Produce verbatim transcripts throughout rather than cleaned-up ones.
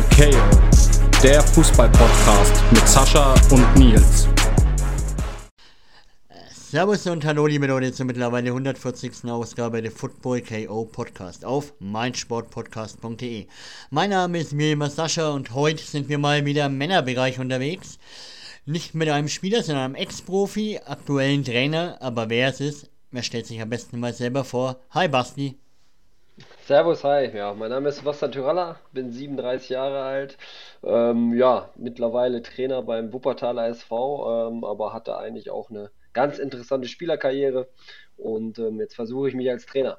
K O, der Fußball-Podcast mit Sascha und Nils. Servus und hallo liebe Leute zur mittlerweile hundertvierzigsten Ausgabe der Football K O Podcast auf meinsportpodcast punkt de. Mein Name ist wie immer Sascha und heute sind wir mal wieder im Männerbereich unterwegs. Nicht mit einem Spieler, sondern einem Ex-Profi, aktuellen Trainer, aber wer es ist, wer stellt sich am besten mal selber vor. Hi Basti. Servus, hi. Ja, mein Name ist Sebastian Tyralla, bin siebenunddreißig Jahre alt. Ähm, ja, mittlerweile Trainer beim Wuppertaler S V, ähm, aber hatte eigentlich auch eine ganz interessante Spielerkarriere und ähm, jetzt versuche ich mich als Trainer.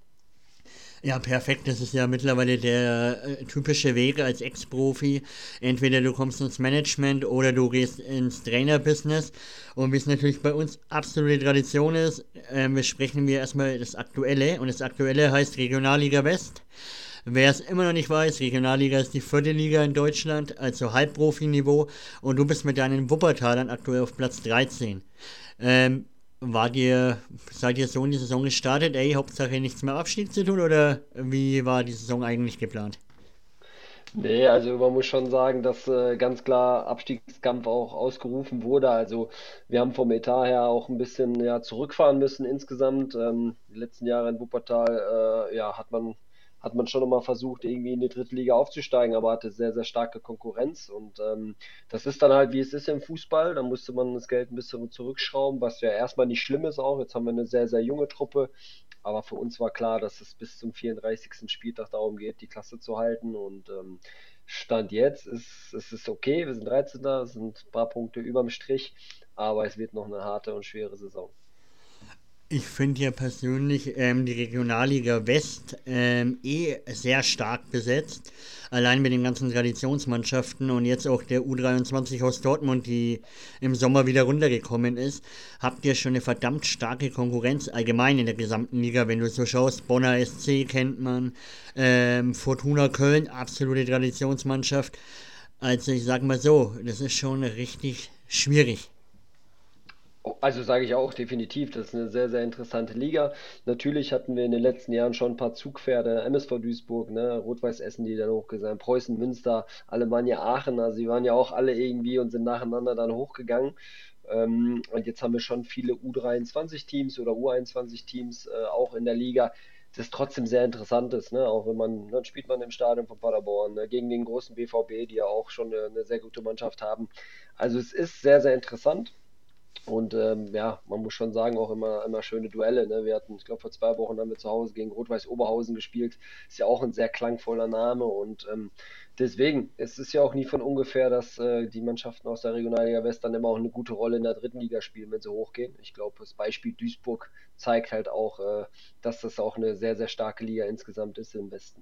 Ja, perfekt. Das ist ja mittlerweile der äh, typische Weg als Ex-Profi. Entweder du kommst ins Management oder du gehst ins Trainer-Business. Und wie es natürlich bei uns absolute Tradition ist, äh, besprechen wir erstmal das Aktuelle. Und das Aktuelle heißt Regionalliga West. Wer es immer noch nicht weiß, Regionalliga ist die vierte Liga in Deutschland, also Halbprofi-Niveau. Und du bist mit deinen Wuppertalern aktuell auf Platz dreizehn. Ähm, Wart ihr, seid ihr so in die Saison gestartet, ey, Hauptsache nichts mehr Abstieg zu tun, oder wie war die Saison eigentlich geplant? Nee, also man muss schon sagen, dass äh, ganz klar Abstiegskampf auch ausgerufen wurde. Also wir haben vom Etat her auch ein bisschen ja, zurückfahren müssen insgesamt. Ähm, die letzten Jahre in Wuppertal äh, ja, hat man, hat man schon nochmal versucht, irgendwie in die dritte Liga aufzusteigen, aber hatte sehr, sehr starke Konkurrenz. Und ähm, das ist dann halt, wie es ist im Fußball. Da musste man das Geld ein bisschen zurückschrauben, was ja erstmal nicht schlimm ist auch. Jetzt haben wir eine sehr, sehr junge Truppe. Aber für uns war klar, dass es bis zum vierunddreißigsten Spieltag darum geht, die Klasse zu halten. Und ähm, Stand jetzt ist es ist okay. Wir sind dreizehnter, sind ein paar Punkte überm Strich, aber es wird noch eine harte und schwere Saison. Ich finde ja persönlich ähm, die Regionalliga West ähm, eh sehr stark besetzt. Allein mit den ganzen Traditionsmannschaften und jetzt auch der U dreiundzwanzig aus Dortmund, die im Sommer wieder runtergekommen ist, habt ihr schon eine verdammt starke Konkurrenz allgemein in der gesamten Liga. Wenn du so schaust, Bonner S C kennt man, ähm, Fortuna Köln, absolute Traditionsmannschaft. Also ich sag mal so, das ist schon richtig schwierig. Also sage ich auch definitiv, das ist eine sehr, sehr interessante Liga. Natürlich hatten wir in den letzten Jahren schon ein paar Zugpferde, M S V Duisburg, ne, Rot-Weiß Essen, die dann hochgegangen, Preußen Münster, Alemannia Aachen, also die waren ja auch alle irgendwie und sind nacheinander dann hochgegangen. Ähm, und jetzt haben wir schon viele U dreiundzwanzig-Teams oder U einundzwanzig-Teams äh, auch in der Liga. Das trotzdem sehr interessant ist, ne? Auch wenn man, dann spielt man im Stadion von Paderborn, ne? Gegen den großen B V B, die ja auch schon eine, eine sehr gute Mannschaft haben. Also es ist sehr, sehr interessant. Und ähm, ja, man muss schon sagen, auch immer, immer schöne Duelle. Ne? Wir hatten, ich glaube, vor zwei Wochen haben wir zu Hause gegen Rot-Weiß Oberhausen gespielt. Ist ja auch ein sehr klangvoller Name. Und ähm, deswegen, es ist ja auch nie von ungefähr, dass äh, die Mannschaften aus der Regionalliga West dann immer auch eine gute Rolle in der dritten Liga spielen, wenn sie hochgehen. Ich glaube, das Beispiel Duisburg zeigt halt auch, äh, dass das auch eine sehr, sehr starke Liga insgesamt ist im Westen.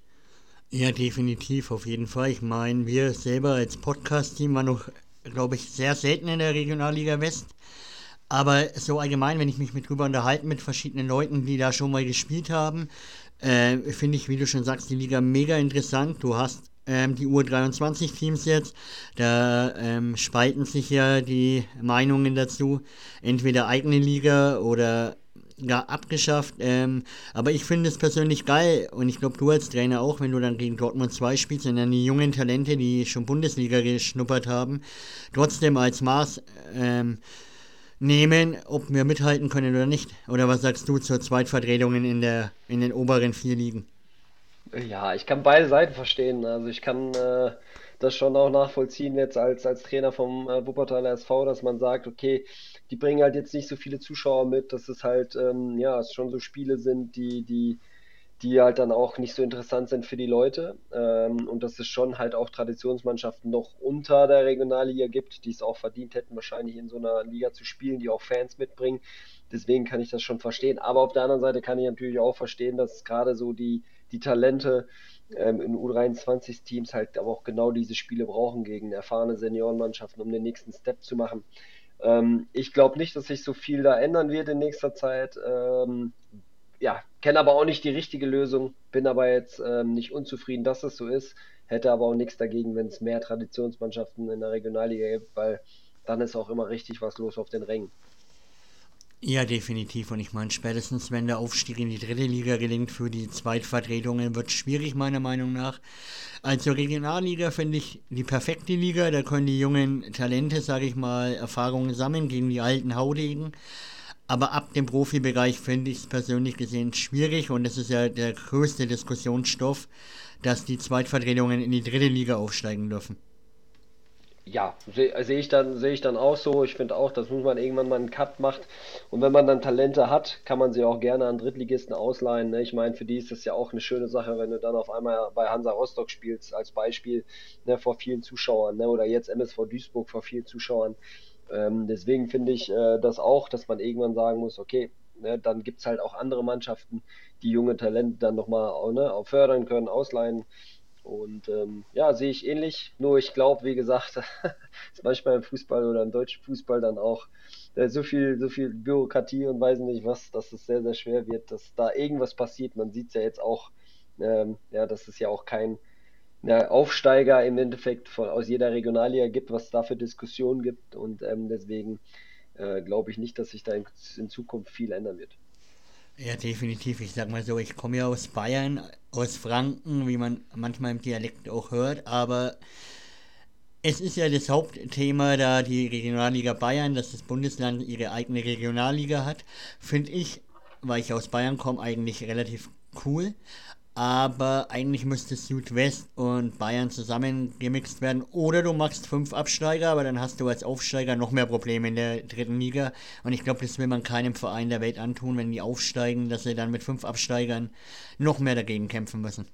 Ja, definitiv, auf jeden Fall. Ich meine, wir selber als Podcast-Team waren noch, glaube ich, sehr selten in der Regionalliga West. Aber so allgemein, wenn ich mich mit drüber unterhalte mit verschiedenen Leuten, die da schon mal gespielt haben, äh, finde ich, wie du schon sagst, die Liga mega interessant. Du hast ähm, die U dreiundzwanzig-Teams jetzt, da ähm, spalten sich ja die Meinungen dazu. Entweder eigene Liga oder gar abgeschafft. Ähm, aber ich finde es persönlich geil und ich glaube, du als Trainer auch, wenn du dann gegen Dortmund zwei spielst und dann die jungen Talente, die schon Bundesliga geschnuppert haben, trotzdem als Maß ähm, nehmen, ob wir mithalten können oder nicht. Oder was sagst du zur Zweitvertretungen in der in den oberen vier Ligen? Ja, ich kann beide Seiten verstehen. Also ich kann äh, das schon auch nachvollziehen jetzt als, als Trainer vom äh, Wuppertaler S V, dass man sagt, okay, die bringen halt jetzt nicht so viele Zuschauer mit, dass es halt, ähm, ja, es schon so Spiele sind, die, die, die halt dann auch nicht so interessant sind für die Leute. Ähm, und dass es schon halt auch Traditionsmannschaften noch unter der Regionalliga gibt, die es auch verdient hätten, wahrscheinlich in so einer Liga zu spielen, die auch Fans mitbringen. Deswegen kann ich das schon verstehen. Aber auf der anderen Seite kann ich natürlich auch verstehen, dass gerade so die, die Talente ähm, in U dreiundzwanzig-Teams halt aber auch genau diese Spiele brauchen gegen erfahrene Seniorenmannschaften, um den nächsten Step zu machen. Ähm, ich glaube nicht, dass sich so viel da ändern wird in nächster Zeit. Ähm, ja, kenne aber auch nicht die richtige Lösung, bin aber jetzt ähm, nicht unzufrieden, dass es so ist, hätte aber auch nichts dagegen, wenn es mehr Traditionsmannschaften in der Regionalliga gibt, weil dann ist auch immer richtig was los auf den Rängen. Ja, definitiv. Und ich meine, spätestens wenn der Aufstieg in die dritte Liga gelingt für die Zweitvertretungen, wird es schwierig, meiner Meinung nach. Also Regionalliga finde ich die perfekte Liga. Da können die jungen Talente, sage ich mal, Erfahrungen sammeln gegen die alten Haudegen. Aber ab dem Profibereich finde ich es persönlich gesehen schwierig. Und das ist ja der größte Diskussionsstoff, dass die Zweitvertretungen in die dritte Liga aufsteigen dürfen. Ja, sehe seh ich dann, sehe ich dann auch so. Ich finde auch, dass muss man irgendwann mal einen Cut macht. Und wenn man dann Talente hat, kann man sie auch gerne an Drittligisten ausleihen. Ne? Ich meine, für die ist das ja auch eine schöne Sache, wenn du dann auf einmal bei Hansa Rostock spielst, als Beispiel, ne, vor vielen Zuschauern, ne? Oder jetzt M S V Duisburg vor vielen Zuschauern. Ähm, deswegen finde ich äh, das auch, dass man irgendwann sagen muss, okay, ne, dann gibt es halt auch andere Mannschaften, die junge Talente dann nochmal, ne, auch fördern können, ausleihen. Und ähm, ja, sehe ich ähnlich. Nur ich glaube, wie gesagt, ist manchmal im Fußball oder im deutschen Fußball dann auch äh, so viel, so viel Bürokratie und weiß nicht was, dass es sehr, sehr schwer wird, dass da irgendwas passiert. Man sieht es ja jetzt auch, ähm, ja, dass es ja auch kein ja, Aufsteiger im Endeffekt von, aus jeder Regionalliga gibt, was es da für Diskussionen gibt. Und ähm, deswegen äh, glaube ich nicht, dass sich da in, in Zukunft viel ändern wird. Ja, definitiv. Ich sag mal so, ich komme ja aus Bayern, aus Franken, wie man manchmal im Dialekt auch hört, aber es ist ja das Hauptthema, da die Regionalliga Bayern, dass das Bundesland ihre eigene Regionalliga hat, finde ich, weil ich aus Bayern komme, eigentlich relativ cool. Aber eigentlich müsste Südwest und Bayern zusammen gemixt werden. Oder du machst fünf Absteiger, aber dann hast du als Aufsteiger noch mehr Probleme in der dritten Liga. Und ich glaube, das will man keinem Verein der Welt antun, wenn die aufsteigen, dass sie dann mit fünf Absteigern noch mehr dagegen kämpfen müssen.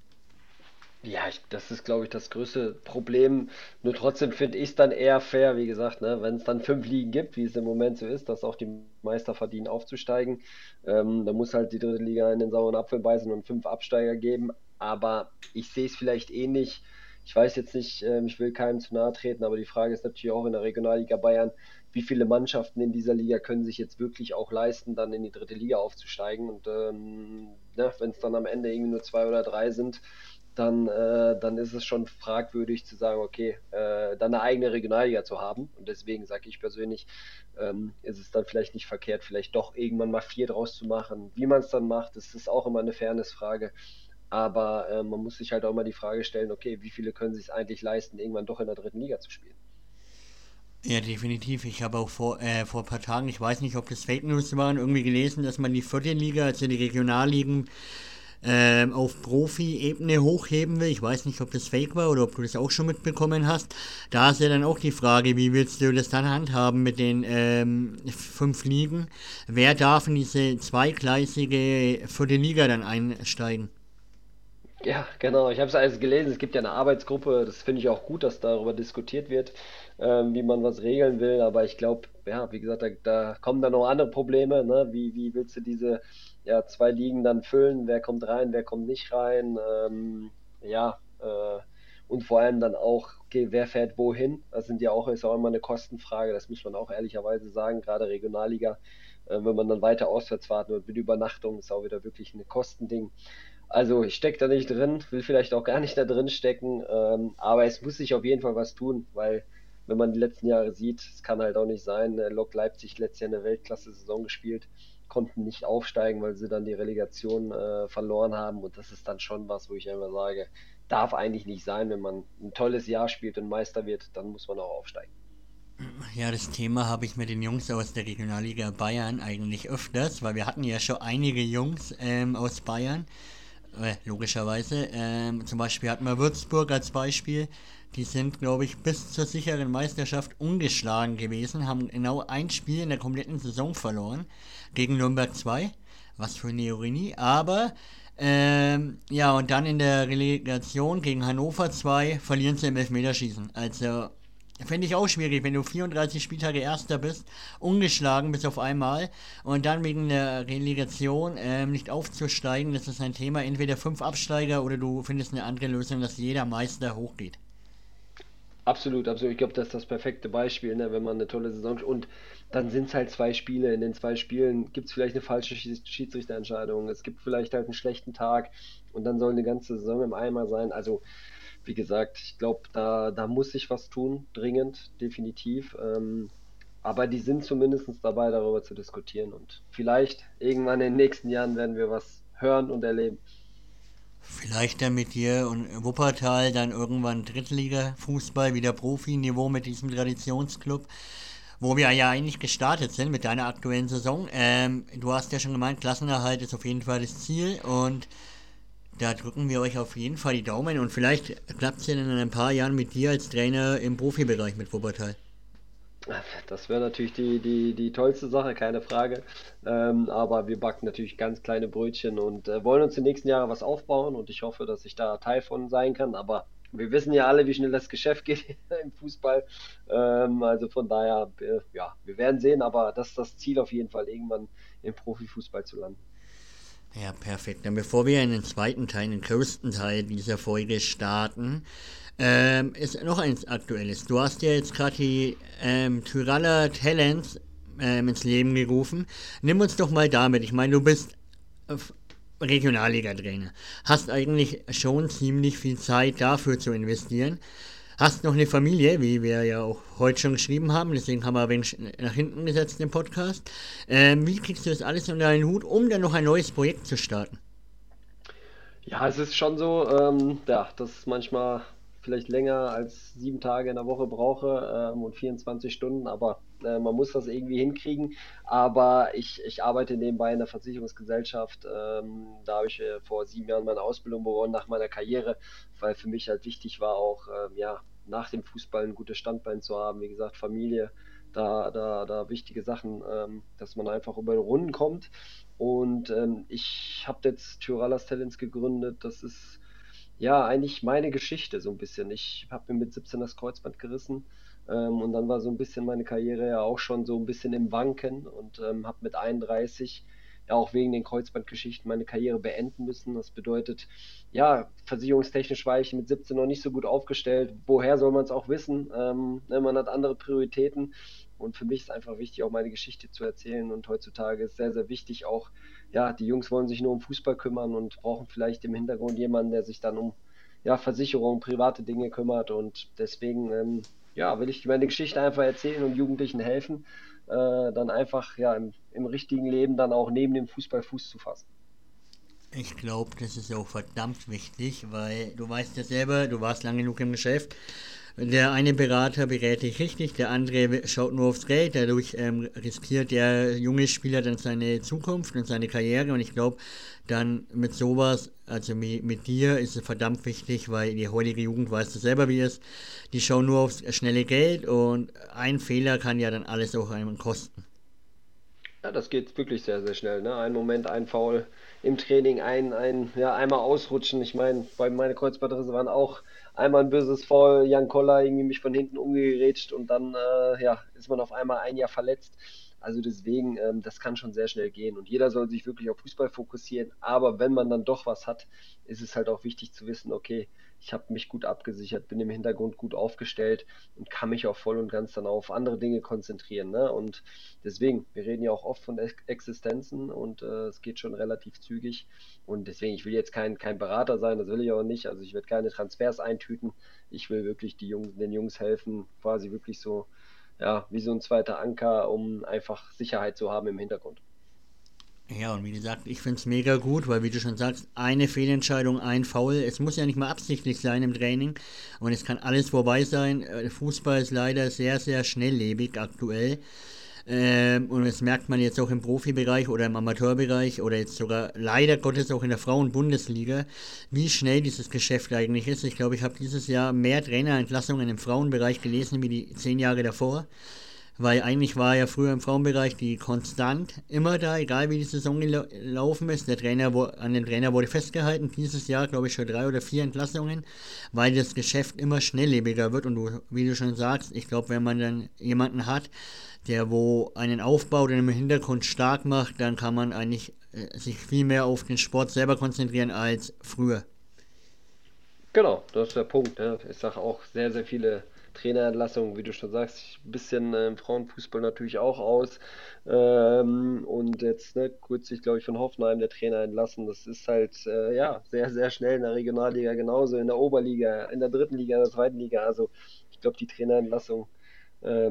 Ja, ich, das ist, glaube ich, das größte Problem. Nur trotzdem finde ich es dann eher fair, wie gesagt, ne, wenn es dann fünf Ligen gibt, wie es im Moment so ist, dass auch die Meister verdienen aufzusteigen, ähm, dann muss halt die dritte Liga in den sauren Apfel beißen und fünf Absteiger geben. Aber ich sehe es vielleicht ähnlich. Ich weiß jetzt nicht, ähm, ich will keinem zu nahe treten, aber die Frage ist natürlich auch in der Regionalliga Bayern, wie viele Mannschaften in dieser Liga können sich jetzt wirklich auch leisten, dann in die dritte Liga aufzusteigen. Und ähm, ne, wenn es dann am Ende irgendwie nur zwei oder drei sind, dann, äh, dann ist es schon fragwürdig zu sagen, okay, äh, dann eine eigene Regionalliga zu haben. Und deswegen sage ich persönlich, ähm, ist es dann vielleicht nicht verkehrt, vielleicht doch irgendwann mal vier draus zu machen. Wie man es dann macht, das ist auch immer eine Fairness-Frage. Aber äh, man muss sich halt auch mal die Frage stellen, okay, wie viele können sich es eigentlich leisten, irgendwann doch in der dritten Liga zu spielen? Ja, definitiv. Ich habe auch vor, äh, vor ein paar Tagen, ich weiß nicht, ob das Fake News waren, irgendwie gelesen, dass man die vierte Liga, also die Regionalligen, ähm, auf Profi-Ebene hochheben will. Ich weiß nicht, ob das fake war oder ob du das auch schon mitbekommen hast. Da ist ja dann auch die Frage, wie willst du das dann handhaben mit den ähm, fünf Ligen? Wer darf in diese zweigleisige vierte Liga dann einsteigen? Ja, genau. Ich habe es alles gelesen. Es gibt ja eine Arbeitsgruppe. Das finde ich auch gut, dass darüber diskutiert wird, ähm, wie man was regeln will. Aber ich glaube, ja, wie gesagt, da, da kommen dann noch andere Probleme. Ne? Wie, wie willst du diese ja, zwei Ligen dann füllen? Wer kommt rein, wer kommt nicht rein? Ähm, ja, äh, und vor allem dann auch, okay, wer fährt wohin? Das sind ja auch, ist auch immer eine Kostenfrage. Das muss man auch ehrlicherweise sagen. Gerade Regionalliga, äh, wenn man dann weiter auswärts fahren wird mit Übernachtung, ist auch wieder wirklich ein Kostending. Also ich stecke da nicht drin, will vielleicht auch gar nicht da drin stecken, ähm, aber es muss sich auf jeden Fall was tun, weil wenn man die letzten Jahre sieht, es kann halt auch nicht sein, äh, Lok Leipzig letztes Jahr eine Weltklasse-Saison gespielt, konnten nicht aufsteigen, weil sie dann die Relegation äh, verloren haben und das ist dann schon was, wo ich einfach sage, darf eigentlich nicht sein, wenn man ein tolles Jahr spielt und Meister wird, dann muss man auch aufsteigen. Ja, das Thema habe ich mit den Jungs aus der Regionalliga Bayern eigentlich öfters, weil wir hatten ja schon einige Jungs ähm, aus Bayern, äh, logischerweise. Ähm, zum Beispiel hatten wir Würzburg als Beispiel. Die sind, glaube ich, bis zur sicheren Meisterschaft ungeschlagen gewesen, haben genau ein Spiel in der kompletten Saison verloren gegen Nürnberg zwei. Was für eine Ironie. Aber, ähm, ja, und dann in der Relegation gegen Hannover zwei verlieren sie im Elfmeterschießen. Also, finde ich auch schwierig, wenn du vierunddreißig Spieltage Erster bist, ungeschlagen bis auf einmal und dann wegen der Relegation ähm, nicht aufzusteigen. Das ist ein Thema, entweder fünf Absteiger oder du findest eine andere Lösung, dass jeder Meister hochgeht. Absolut, absolut. Ich glaube, das ist das perfekte Beispiel, ne, wenn man eine tolle Saison und dann sind es halt zwei Spiele. In den zwei Spielen gibt es vielleicht eine falsche Schieds- Schiedsrichterentscheidung. Es gibt vielleicht halt einen schlechten Tag und dann soll eine ganze Saison im Eimer sein. Also, wie gesagt, ich glaube, da, da muss sich was tun, dringend, definitiv. Ähm, Aber die sind zumindest dabei, darüber zu diskutieren. Und vielleicht irgendwann in den nächsten Jahren werden wir was hören und erleben. Vielleicht dann mit dir und Wuppertal dann irgendwann Drittliga-Fußball, wieder Profiniveau mit diesem Traditionsclub, wo wir ja eigentlich gestartet sind mit deiner aktuellen Saison. Ähm, du hast ja schon gemeint, Klassenerhalt ist auf jeden Fall das Ziel und da drücken wir euch auf jeden Fall die Daumen und vielleicht klappt es ja dann in ein paar Jahren mit dir als Trainer im Profibereich mit Wuppertal. Das wäre natürlich die, die, die tollste Sache, keine Frage. Ähm, aber wir backen natürlich ganz kleine Brötchen und äh, wollen uns die nächsten Jahre was aufbauen und ich hoffe, dass ich da Teil von sein kann. Aber wir wissen ja alle, wie schnell das Geschäft geht im Fußball. Ähm, also von daher, äh, ja, wir werden sehen, aber das ist das Ziel auf jeden Fall, irgendwann im Profifußball zu landen. Ja, perfekt. Dann bevor wir in den zweiten Teil, den größten Teil dieser Folge starten, ähm, ist noch eins Aktuelles. Du hast ja jetzt gerade die ähm, Tyralla Talents ähm, ins Leben gerufen. Nimm uns doch mal damit. Ich meine, du bist äh, Regionalliga-Trainer. Hast eigentlich schon ziemlich viel Zeit dafür zu investieren. Hast noch eine Familie, wie wir ja auch heute schon geschrieben haben, deswegen haben wir ein wenig nach hinten gesetzt den Podcast. Ähm, wie kriegst du das alles unter einen Hut, um dann noch ein neues Projekt zu starten? Ja, es ist schon so, ähm, ja, dass ich manchmal vielleicht länger als sieben Tage in der Woche brauche ähm, und vierundzwanzig Stunden, aber äh, man muss das irgendwie hinkriegen. Aber ich, ich arbeite nebenbei in der Versicherungsgesellschaft. Ähm, da habe ich äh, vor sieben Jahren meine Ausbildung begonnen nach meiner Karriere, weil für mich halt wichtig war auch, ähm, ja, nach dem Fußball ein gutes Standbein zu haben. Wie gesagt, Familie, da, da, da wichtige Sachen, ähm, dass man einfach über die Runden kommt. Und ähm, ich habe jetzt Tyralas Talents gegründet. Das ist ja eigentlich meine Geschichte so ein bisschen. Ich habe mir mit siebzehn das Kreuzband gerissen ähm, und dann war so ein bisschen meine Karriere ja auch schon so ein bisschen im Wanken und ähm, habe mit einunddreißig ja auch wegen den Kreuzbandgeschichten meine Karriere beenden müssen. Das bedeutet, ja, versicherungstechnisch war ich mit siebzehn noch nicht so gut aufgestellt. Woher soll man es auch wissen? Ähm, ne, man hat andere Prioritäten. Und für mich ist einfach wichtig, auch meine Geschichte zu erzählen. Und heutzutage ist sehr, sehr wichtig auch, ja, die Jungs wollen sich nur um Fußball kümmern und brauchen vielleicht im Hintergrund jemanden, der sich dann um, ja, Versicherungen, private Dinge kümmert. Und deswegen, ähm, ja, will ich meine Geschichte einfach erzählen und Jugendlichen helfen, äh, dann einfach, ja, im, im richtigen Leben dann auch neben dem Fußball Fuß zu fassen. Ich glaube, das ist auch verdammt wichtig, weil du weißt ja selber, du warst lange genug im Geschäft. Der eine Berater berät dich richtig, der andere schaut nur aufs Geld. Dadurch ähm, riskiert der junge Spieler dann seine Zukunft und seine Karriere. Und ich glaube, dann mit sowas, also mi- mit dir, ist es verdammt wichtig, weil die heutige Jugend, weißt du selber, wie es ist, die schauen nur aufs schnelle Geld und ein Fehler kann ja dann alles auch einem kosten. Ja, das geht wirklich sehr, sehr schnell, ne? Ein Moment, ein Foul im Training, ein, ein, ja, einmal ausrutschen. Ich meine, bei meine Kreuzbandrisse waren auch einmal ein böses Foul, Jan Koller irgendwie mich von hinten umgerätscht und dann, äh, ja, ist man auf einmal ein Jahr verletzt. Also deswegen, ähm, das kann schon sehr schnell gehen und jeder soll sich wirklich auf Fußball fokussieren. Aber wenn man dann doch was hat, ist es halt auch wichtig zu wissen, okay, ich habe mich gut abgesichert, bin im Hintergrund gut aufgestellt und kann mich auch voll und ganz dann auf andere Dinge konzentrieren, ne? Und deswegen, wir reden ja auch oft von Ex- Existenzen und äh, es geht schon relativ zügig. Und deswegen, ich will jetzt kein, kein Berater sein, das will ich auch nicht. Also ich werde keine Transfers eintüten. Ich will wirklich die Jungs, den Jungs helfen, quasi wirklich so, ja, wie so ein zweiter Anker, um einfach Sicherheit zu haben im Hintergrund. Ja, und wie gesagt, ich finde es mega gut, weil wie du schon sagst, eine Fehlentscheidung, ein Foul, es muss ja nicht mal absichtlich sein im Training und es kann alles vorbei sein. Äh, Fußball ist leider sehr, sehr schnelllebig aktuell. Ähm, und das merkt man jetzt auch im Profibereich oder im Amateurbereich oder jetzt sogar leider Gottes auch in der Frauen-Bundesliga, wie schnell dieses Geschäft eigentlich ist. Ich glaube, ich habe dieses Jahr mehr Trainerentlassungen im Frauenbereich gelesen wie die zehn Jahre davor. Weil eigentlich war ja früher im Frauenbereich die konstant immer da, egal wie die Saison gelaufen ist. Der Trainer, wo, an den Trainer wurde festgehalten. Dieses Jahr, glaube ich, schon drei oder vier Entlassungen, weil das Geschäft immer schnelllebiger wird. Und du, wie du schon sagst, ich glaube, wenn man dann jemanden hat, der wo einen aufbaut und im Hintergrund stark macht, dann kann man eigentlich äh, sich viel mehr auf den Sport selber konzentrieren als früher. Genau, das ist der Punkt. Ne? Ich sage auch sehr, sehr viele Trainerentlassungen, wie du schon sagst, ein bisschen äh, im Frauenfußball natürlich auch aus. Ähm, und jetzt ne, kürzlich, glaube ich, von Hoffenheim der Trainer entlassen. Das ist halt äh, ja sehr, sehr schnell in der Regionalliga genauso, in der Oberliga, in der dritten Liga, in der zweiten Liga. Also ich glaube, die Trainerentlassung ähm,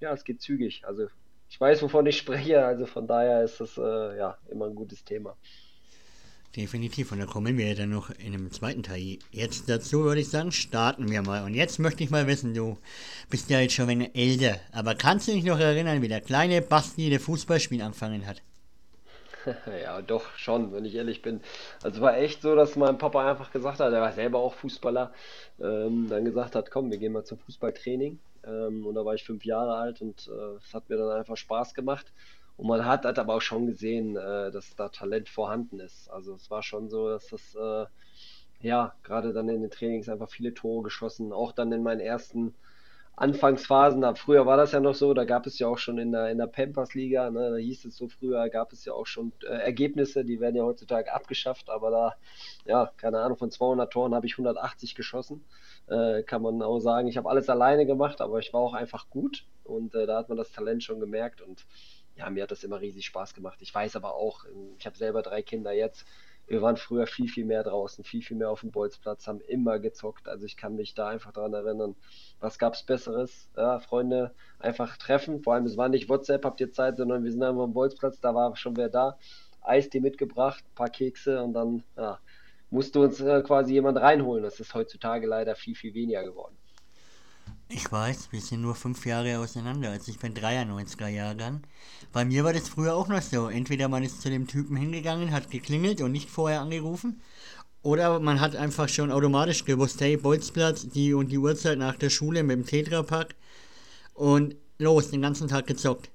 ja, es geht zügig. Also ich weiß, wovon ich spreche, also von daher ist das äh, ja immer ein gutes Thema. Definitiv, und da kommen wir ja dann noch in einem zweiten Teil. Jetzt dazu würde ich sagen, starten wir mal. Und jetzt möchte ich mal wissen, du bist ja jetzt schon ein wenig älter, aber kannst du dich noch erinnern, wie der kleine Basti das Fußballspiel angefangen hat? Ja, doch, schon, wenn ich ehrlich bin. Also es war echt so, dass mein Papa einfach gesagt hat, er war selber auch Fußballer, ähm, dann gesagt hat, komm, wir gehen mal zum Fußballtraining. Ähm, und da war ich fünf Jahre alt und äh, es hat mir dann einfach Spaß gemacht. Und man hat, hat aber auch schon gesehen, äh, dass da Talent vorhanden ist. Also es war schon so, dass das, äh, ja, gerade dann in den Trainings einfach viele Tore geschossen, auch dann in meinen ersten Anfangsphasen, da, früher war das ja noch so, da gab es ja auch schon in der, in der Pampers-Liga, ne, da hieß es so früher, gab es ja auch schon äh, Ergebnisse, die werden ja heutzutage abgeschafft, aber da, ja, keine Ahnung, von zweihundert Toren habe ich hundertachtzig geschossen. Äh, kann man auch sagen, ich habe alles alleine gemacht, aber ich war auch einfach gut und äh, da hat man das Talent schon gemerkt und ja, mir hat das immer riesig Spaß gemacht. Ich weiß aber auch, ähm, ich habe selber drei Kinder jetzt. Wir waren früher viel, viel mehr draußen, viel, viel mehr auf dem Bolzplatz, haben immer gezockt. Also ich kann mich da einfach daran erinnern, was gab's Besseres? Ja, Freunde einfach treffen. Vor allem, es war nicht WhatsApp, habt ihr Zeit, sondern wir sind einfach am Bolzplatz, da war schon wer da. Eistee mitgebracht, ein paar Kekse und dann ja, musste uns äh, quasi jemand reinholen. Das ist heutzutage leider viel, viel weniger geworden. Ich weiß, wir sind nur fünf Jahre auseinander, also ich bin dreiundneunziger Jahrgang. Bei mir war das früher auch noch so. Entweder man ist zu dem Typen hingegangen, hat geklingelt und nicht vorher angerufen, oder man hat einfach schon automatisch gewusst, hey, Bolzplatz, die und die Uhrzeit nach der Schule mit dem Tetrapack und los, den ganzen Tag gezockt.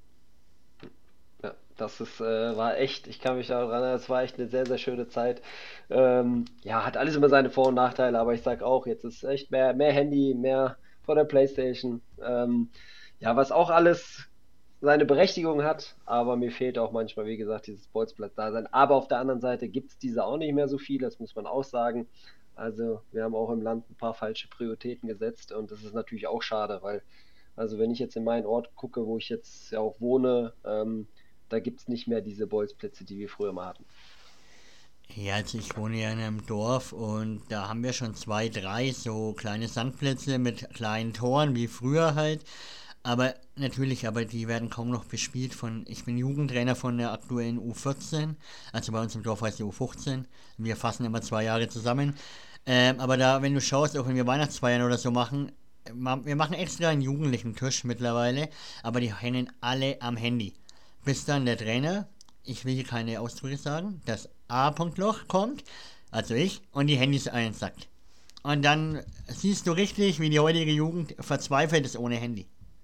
Ja, das ist, äh, war echt, ich kann mich daran erinnern, es war echt eine sehr, sehr schöne Zeit. Ähm, ja, hat alles immer seine Vor- und Nachteile, aber ich sag auch, jetzt ist echt mehr, mehr Handy, mehr vor der PlayStation. Ähm, ja, was auch alles seine Berechtigung hat, aber mir fehlt auch manchmal, wie gesagt, dieses Bolzplatz-Dasein. Aber auf der anderen Seite gibt es diese auch nicht mehr so viel, das muss man auch sagen. Also wir haben auch im Land ein paar falsche Prioritäten gesetzt und das ist natürlich auch schade, weil, also wenn ich jetzt in meinen Ort gucke, wo ich jetzt ja auch wohne, ähm, da gibt es nicht mehr diese Bolzplätze, die wir früher mal hatten. Ja, also ich wohne ja in einem Dorf und da haben wir schon zwei, drei so kleine Sandplätze mit kleinen Toren wie früher halt. Aber natürlich, aber die werden kaum noch bespielt von, ich bin Jugendtrainer von der aktuellen U vierzehn, also bei uns im Dorf heißt die U fünfzehn. Wir fassen immer zwei Jahre zusammen. Ähm, aber da, wenn du schaust, auch wenn wir Weihnachtsfeiern oder so machen, ma- wir machen extra einen jugendlichen Tisch mittlerweile, aber die hängen alle am Handy. Bis dann der Trainer, ich will hier keine Ausdrücke sagen, das A-Punktloch kommt, also ich, und die Handys einsackt. Und dann siehst du richtig, wie die heutige Jugend verzweifelt ist ohne Handy.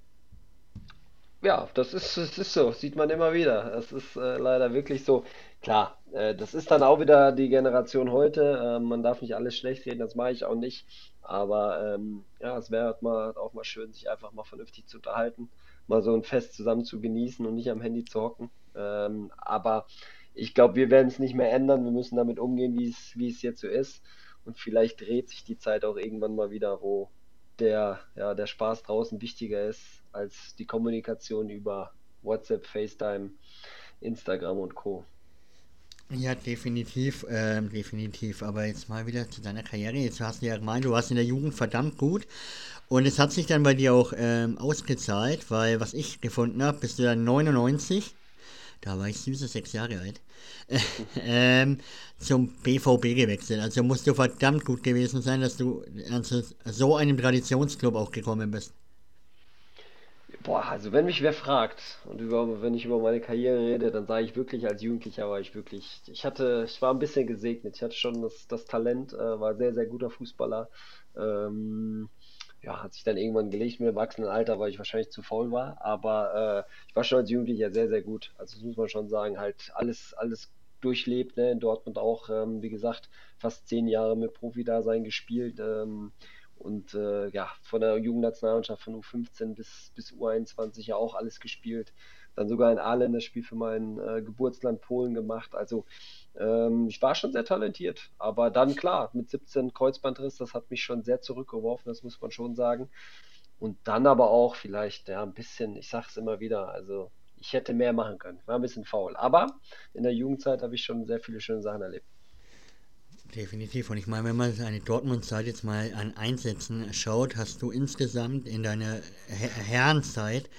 Ja, das ist, das ist so, sieht man immer wieder. Das ist äh, leider wirklich so. Klar, äh, das ist dann auch wieder die Generation heute. Äh, man darf nicht alles schlecht reden, das mache ich auch nicht. Aber ähm, ja, es wäre halt mal, auch mal schön, sich einfach mal vernünftig zu unterhalten, mal so ein Fest zusammen zu genießen und nicht am Handy zu hocken. Ähm, aber ich glaube, wir werden es nicht mehr ändern. Wir müssen damit umgehen, wie es, wie es jetzt so ist. Und vielleicht dreht sich die Zeit auch irgendwann mal wieder, wo der, ja, der Spaß draußen wichtiger ist als die Kommunikation über WhatsApp, FaceTime, Instagram und Co. Ja, definitiv, ähm, definitiv. Aber jetzt mal wieder zu deiner Karriere. Jetzt hast du ja gemeint, du warst in der Jugend verdammt gut. Und es hat sich dann bei dir auch ähm, ausgezahlt, weil was ich gefunden habe, bist du dann neunundneunzig, da war ich süße sechs Jahre alt, ähm, zum B V B gewechselt. Also musst du verdammt gut gewesen sein, dass du äh, zu so einem Traditionsclub auch gekommen bist. Boah, also wenn mich wer fragt und über, wenn ich über meine Karriere rede, dann sage ich wirklich, als Jugendlicher war ich wirklich, ich hatte, ich war ein bisschen gesegnet. Ich hatte schon das, das Talent, äh, war sehr, sehr guter Fußballer. Ähm, ja, hat sich dann irgendwann gelegt mit dem Erwachsenenalter, weil ich wahrscheinlich zu faul war. Aber äh, ich war schon als Jugendlicher sehr, sehr gut. Also das muss man schon sagen, halt alles, alles durchlebt, ne? In Dortmund auch, ähm, wie gesagt, fast zehn Jahre mit Profidasein gespielt. Ähm, und äh, ja, von der Jugendnationalmannschaft von U fünfzehn bis, bis U einundzwanzig ja auch alles gespielt. Dann sogar ein A-Länderspiel für mein äh, Geburtsland Polen gemacht. Also ähm, ich war schon sehr talentiert. Aber dann klar, mit siebzehn Kreuzbandriss, das hat mich schon sehr zurückgeworfen, das muss man schon sagen. Und dann aber auch vielleicht, ja, ein bisschen, ich sag's immer wieder, also ich hätte mehr machen können. War ein bisschen faul. Aber in der Jugendzeit habe ich schon sehr viele schöne Sachen erlebt. Definitiv. Und ich meine, wenn man seine Dortmund-Zeit jetzt mal an Einsätzen schaut, hast du insgesamt in deiner Her Herrenzeit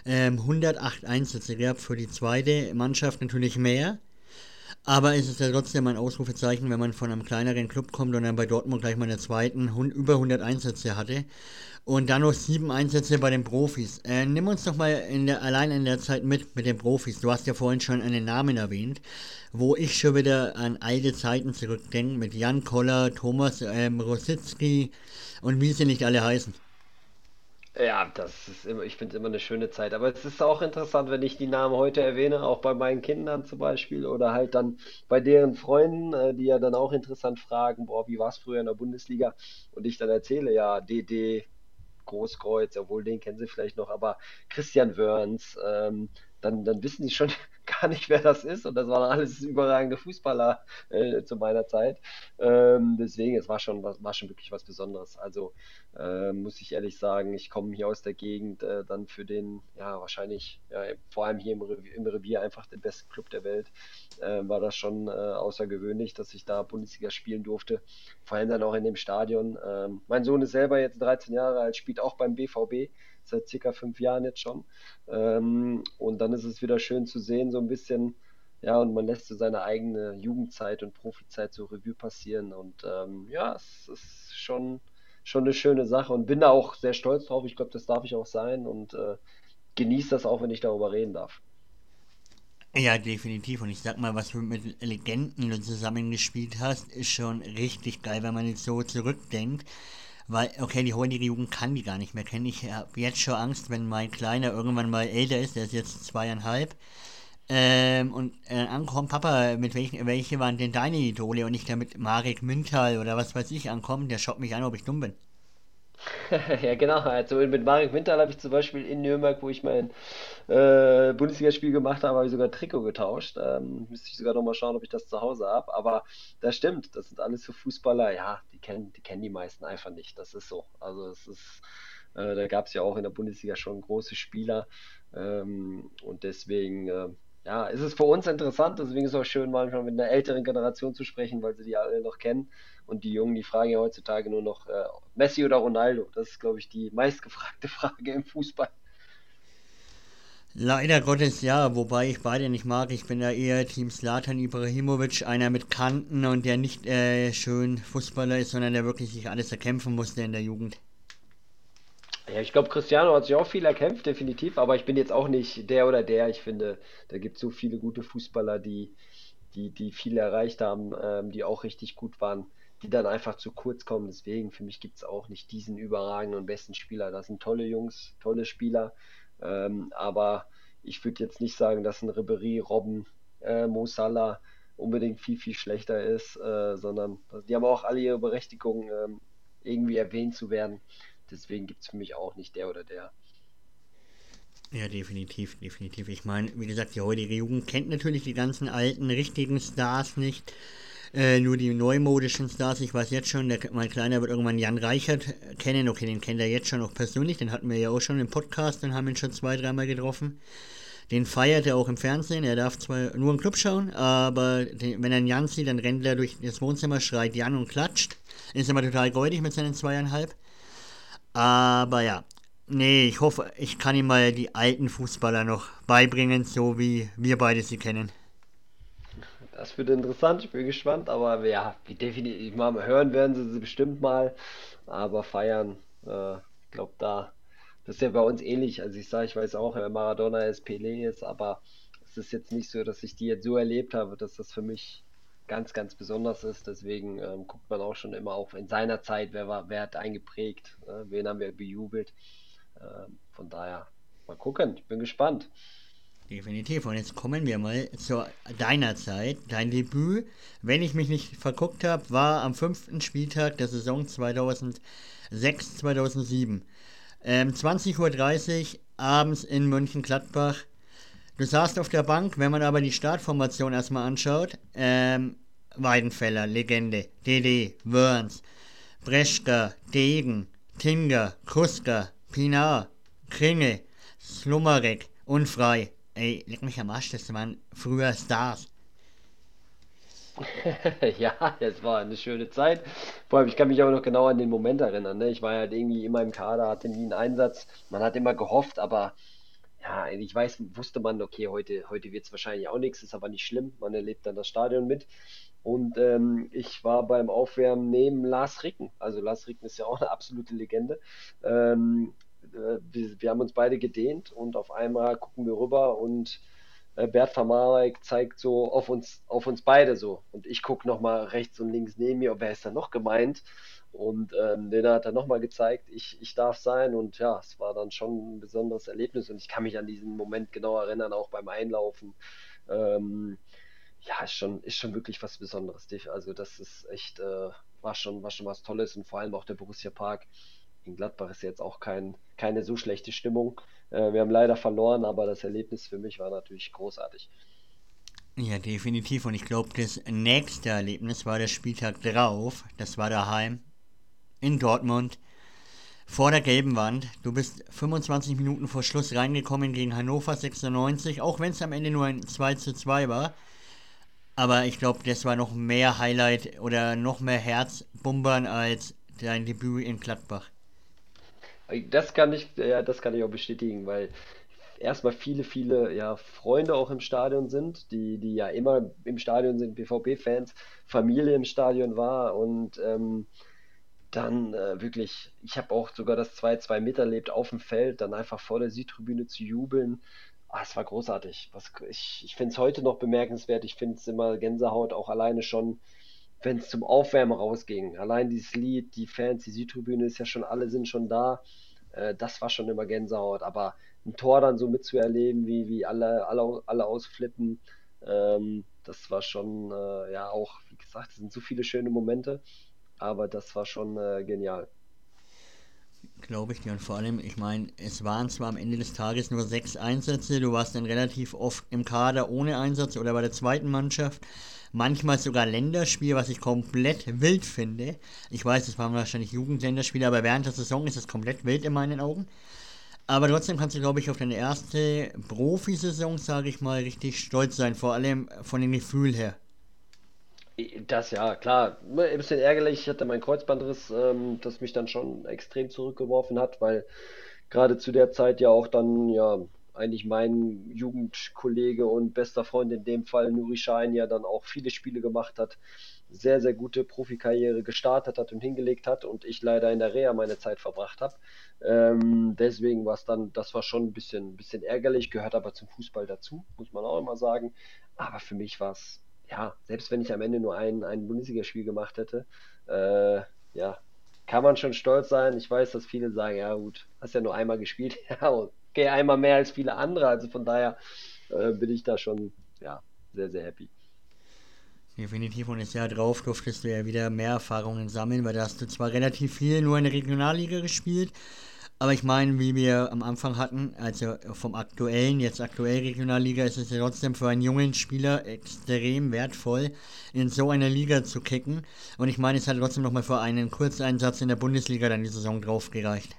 ähm, hundertacht Einsätze gehabt, für die zweite Mannschaft natürlich mehr. Aber es ist ja trotzdem ein Ausrufezeichen, wenn man von einem kleineren Club kommt und dann bei Dortmund gleich mal in der zweiten hun- über hundert Einsätze hatte. Und dann noch sieben Einsätze bei den Profis. Äh, nimm uns doch mal in der, allein in der Zeit mit mit den Profis. Du hast ja vorhin schon einen Namen erwähnt, wo ich schon wieder an alte Zeiten zurückdenke, mit Jan Koller, Thomas ähm, Rositzky und wie sie nicht alle heißen. Ja, das ist immer, ich finde es immer eine schöne Zeit. Aber es ist auch interessant, wenn ich die Namen heute erwähne, auch bei meinen Kindern zum Beispiel oder halt dann bei deren Freunden, äh, die ja dann auch interessant fragen, boah, wie war es früher in der Bundesliga? Und ich dann erzähle, ja, D D, Großkreuz, obwohl den kennen sie vielleicht noch, aber Christian Wörns, ähm, dann, dann wissen die schon gar nicht, wer das ist. Und das waren alles überragende Fußballer äh, zu meiner Zeit. Ähm, deswegen, es war schon, was- war schon wirklich was Besonderes. Also äh, muss ich ehrlich sagen, ich komme hier aus der Gegend, äh, dann für den, ja, wahrscheinlich, ja, vor allem hier im Revier, im Revier einfach den besten Club der Welt, äh, war das schon äh, außergewöhnlich, dass ich da Bundesliga spielen durfte. Vor allem dann auch in dem Stadion. Ähm, mein Sohn ist selber jetzt dreizehn Jahre alt, spielt auch beim B V B, seit circa fünf Jahren jetzt schon. Ähm, und dann ist es wieder schön zu sehen, so ein bisschen, ja, und man lässt so seine eigene Jugendzeit und Profizeit so Revue passieren. Und ähm, ja, es ist schon, schon eine schöne Sache und bin da auch sehr stolz drauf. Ich glaube, das darf ich auch sein und äh, genieße das auch, wenn ich darüber reden darf. Ja, definitiv. Und ich sag mal, was du mit Legenden du zusammengespielt hast, ist schon richtig geil, wenn man jetzt so zurückdenkt. Weil, okay, die heutige Jugend kann die gar nicht mehr kennen. Ich habe jetzt schon Angst, wenn mein Kleiner irgendwann mal älter ist, der ist jetzt zweieinhalb, ähm, und äh, ankommt, Papa, mit welchen, welche waren denn deine Idole und ich da mit Marek Müntal oder was weiß ich ankommen, der schaut mich an, ob ich dumm bin. Ja, genau. Also mit Marek Winterl habe ich zum Beispiel in Nürnberg, wo ich mein äh, Bundesligaspiel gemacht habe, habe ich sogar ein Trikot getauscht. Ähm, müsste ich sogar noch mal schauen, ob ich das zu Hause habe. Aber das stimmt, das sind alles so Fußballer, ja, die kennen, die kennen die meisten einfach nicht. Das ist so. Also es ist, äh, da gab es ja auch in der Bundesliga schon große Spieler. Ähm, und deswegen, äh, ja, ist es für uns interessant. Deswegen ist es auch schön, manchmal mit einer älteren Generation zu sprechen, weil sie die alle noch kennen. Und die Jungen, die fragen ja heutzutage nur noch äh, Messi oder Ronaldo. Das ist, glaube ich, die meistgefragte Frage im Fußball. Leider Gottes ja, wobei ich beide nicht mag. Ich bin da eher Team Zlatan Ibrahimovic, einer mit Kanten und der nicht äh, schön Fußballer ist, sondern der wirklich sich alles erkämpfen musste in der Jugend. Ja, ich glaube, Cristiano hat sich auch viel erkämpft, definitiv, aber ich bin jetzt auch nicht der oder der. Ich finde, da gibt es so viele gute Fußballer, die, die, die viel erreicht haben, ähm, die auch richtig gut waren, die dann einfach zu kurz kommen. Deswegen, für mich gibt es auch nicht diesen überragenden und besten Spieler. Das sind tolle Jungs, tolle Spieler, ähm, aber ich würde jetzt nicht sagen, dass ein Ribéry, Robben, äh, Mo Salah unbedingt viel, viel schlechter ist, äh, sondern die haben auch alle ihre Berechtigung, ähm, irgendwie erwähnt zu werden. Deswegen gibt es für mich auch nicht der oder der. Ja, definitiv, definitiv. Ich meine, wie gesagt, die heutige Jugend kennt natürlich die ganzen alten, richtigen Stars nicht. Äh, nur die neumodischen Stars. Ich weiß jetzt schon, der, mein Kleiner wird irgendwann Jan Reichert kennen. Okay, den kennt er jetzt schon auch persönlich. Den hatten wir ja auch schon im Podcast und haben ihn schon zwei, dreimal getroffen. Den feiert er auch im Fernsehen. Er darf zwar nur im Club schauen, aber den, wenn er einen Jan sieht, dann rennt er durch das Wohnzimmer, schreit Jan und klatscht. Ist immer total goldig mit seinen zweieinhalb. Aber ja, nee, ich hoffe, ich kann ihm mal die alten Fußballer noch beibringen, so wie wir beide sie kennen. Das wird interessant, ich bin gespannt, aber ja, wie definitiv mal hören werden sie sie bestimmt mal, aber feiern, äh, ich glaube da, das ist ja bei uns ähnlich. Also ich sage, ich weiß auch, wer Maradona ist, Pelé ist, aber es ist jetzt nicht so, dass ich die jetzt so erlebt habe, dass das für mich ganz, ganz besonders ist. Deswegen ähm, guckt man auch schon immer auch in seiner Zeit, wer war, wer hat eingeprägt, äh, wen haben wir bejubelt. Ähm, von daher, mal gucken, ich bin gespannt. Definitiv. Und jetzt kommen wir mal zu deiner Zeit. Dein Debüt, wenn ich mich nicht verguckt habe, war am fünften Spieltag der Saison zweitausendsechs, zweitausendsieben. Ähm, zwanzig Uhr dreißig abends in Mönchengladbach. Du saßt auf der Bank, wenn man aber die Startformation erstmal anschaut. Ähm, Weidenfeller, Legende, D D, Wörns, Breschka, Degen, Tinger, Kruska, Pinar, Kringe, Slumarek und Frei. Ey, leck mich am Arsch, das waren früher Stars. Ja, es war eine schöne Zeit. Vor allem, ich kann mich auch noch genau an den Moment erinnern. Ne? Ich war halt irgendwie immer im Kader, hatte nie einen Einsatz. Man hat immer gehofft, aber ja, ich weiß, wusste man, okay, heute, heute wird es wahrscheinlich auch nichts, ist aber nicht schlimm. Man erlebt dann das Stadion mit. Und ähm, ich war beim Aufwärmen neben Lars Ricken. Also Lars Ricken ist ja auch eine absolute Legende. Ähm, äh, wir, wir haben uns beide gedehnt und auf einmal gucken wir rüber und äh, Bert van Marwijk zeigt so auf uns, auf uns beide so. Und ich gucke nochmal rechts und links neben mir, wer ist da noch gemeint? Und ähm, den hat er nochmal gezeigt, ich, ich darf sein. Und ja, es war dann schon ein besonderes Erlebnis. Und ich kann mich an diesen Moment genau erinnern, auch beim Einlaufen. Ähm, ja, ist schon, ist schon wirklich was Besonderes. Def- Also das ist echt, äh, war schon, war schon was Tolles. Und vor allem auch der Borussia Park in Gladbach ist jetzt auch kein, keine so schlechte Stimmung. Äh, wir haben leider verloren, aber das Erlebnis für mich war natürlich großartig. Ja, definitiv. Und ich glaube, das nächste Erlebnis war der Spieltag drauf. Das war daheim in Dortmund vor der gelben Wand. Du bist fünfundzwanzig Minuten vor Schluss reingekommen gegen Hannover sechsundneunzig, auch wenn es am Ende nur ein zwei zu zwei war. Aber ich glaube, das war noch mehr Highlight oder noch mehr Herzbumbern als dein Debüt in Gladbach. Das kann ich, ja, das kann ich auch bestätigen, weil erstmal viele, viele ja, Freunde auch im Stadion sind, die, die ja immer im Stadion sind, B V B-Fans, Familie im Stadion war und ähm, dann äh, wirklich, ich habe auch sogar das zwei zwei miterlebt auf dem Feld, dann einfach vor der Südtribüne zu jubeln. Ah, es war großartig. Was, ich ich finde es heute noch bemerkenswert. Ich finde es immer Gänsehaut, auch alleine schon, wenn es zum Aufwärmen rausging. Allein dieses Lied, die Fans, die Südtribüne ist ja schon, alle sind schon da. Äh, das war schon immer Gänsehaut. Aber ein Tor dann so mitzuerleben, wie, wie alle, alle, alle ausflippen, ähm, das war schon, äh, ja, auch, wie gesagt, es sind so viele schöne Momente. Aber das war schon äh, genial. Glaube ich dir. Und vor allem, ich meine, es waren zwar am Ende des Tages nur sechs Einsätze, du warst dann relativ oft im Kader ohne Einsatz oder bei der zweiten Mannschaft. Manchmal sogar Länderspiel, was ich komplett wild finde. Ich weiß, es waren wahrscheinlich Jugendländerspiele, aber während der Saison ist es komplett wild in meinen Augen. Aber trotzdem kannst du, glaube ich, auf deine erste Profisaison, sage ich mal, richtig stolz sein. Vor allem von dem Gefühl her. Das ja, klar. Ein bisschen ärgerlich. Ich hatte meinen Kreuzbandriss, ähm, das mich dann schon extrem zurückgeworfen hat, weil gerade zu der Zeit ja auch dann, ja, eigentlich mein Jugendkollege und bester Freund in dem Fall, Nuri Sahin, ja dann auch viele Spiele gemacht hat, sehr, sehr gute Profikarriere gestartet hat und hingelegt hat und ich leider in der Reha meine Zeit verbracht habe. Ähm, deswegen war es dann, das war schon ein bisschen, bisschen ärgerlich, gehört aber zum Fußball dazu, muss man auch immer sagen. Aber für mich war es, ja, selbst wenn ich am Ende nur ein, ein Bundesligaspiel gemacht hätte, äh, ja, kann man schon stolz sein. Ich weiß, dass viele sagen, ja gut, hast ja nur einmal gespielt, ja, okay, einmal mehr als viele andere. Also von daher äh, bin ich da schon, ja, sehr, sehr happy. Definitiv, und das Jahr drauf durftest du ja wieder mehr Erfahrungen sammeln, weil da hast du zwar relativ viel nur in der Regionalliga gespielt, aber ich meine, wie wir am Anfang hatten, also vom aktuellen, jetzt aktuell Regionalliga, ist es ja trotzdem für einen jungen Spieler extrem wertvoll, in so einer Liga zu kicken. Und ich meine, es hat trotzdem nochmal für einen Kurzeinsatz in der Bundesliga dann die Saison drauf gereicht.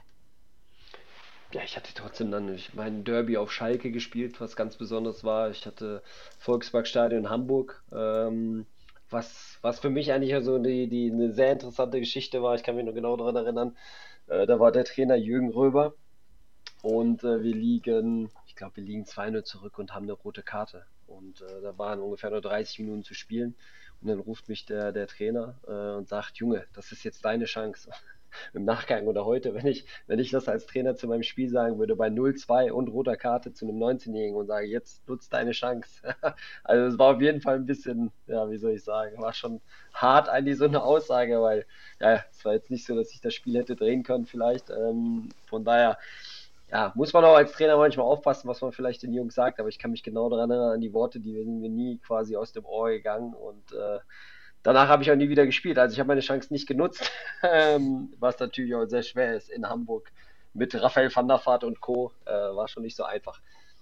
Ja, ich hatte trotzdem dann ich mein Derby auf Schalke gespielt, was ganz besonders war. Ich hatte Volksparkstadion in Hamburg, ähm, was, was für mich eigentlich so die, die eine sehr interessante Geschichte war. Ich kann mich noch genau daran erinnern. Äh, da war der Trainer Jürgen Röber und äh, wir liegen, ich glaube, wir liegen zwei null zurück und haben eine rote Karte. Und äh, da waren ungefähr nur dreißig Minuten zu spielen. Und dann ruft mich der, der Trainer äh, und sagt, Junge, das ist jetzt deine Chance. Im Nachgang oder heute, wenn ich, wenn ich das als Trainer zu meinem Spiel sagen würde, bei null zwei und roter Karte zu einem neunzehn-Jährigen und sage, jetzt nutzt deine Chance. Also es war auf jeden Fall ein bisschen, ja, wie soll ich sagen, war schon hart eigentlich so eine Aussage, weil ja, es war jetzt nicht so, dass ich das Spiel hätte drehen können vielleicht. Ähm, von daher, ja, muss man auch als Trainer manchmal aufpassen, was man vielleicht den Jungs sagt, aber ich kann mich genau daran erinnern, an die Worte, die sind mir nie quasi aus dem Ohr gegangen und äh, danach habe ich auch nie wieder gespielt. Also ich habe meine Chance nicht genutzt, ähm, was natürlich auch sehr schwer ist in Hamburg mit Raphael van der Vaart und Co. Äh, war schon nicht so einfach.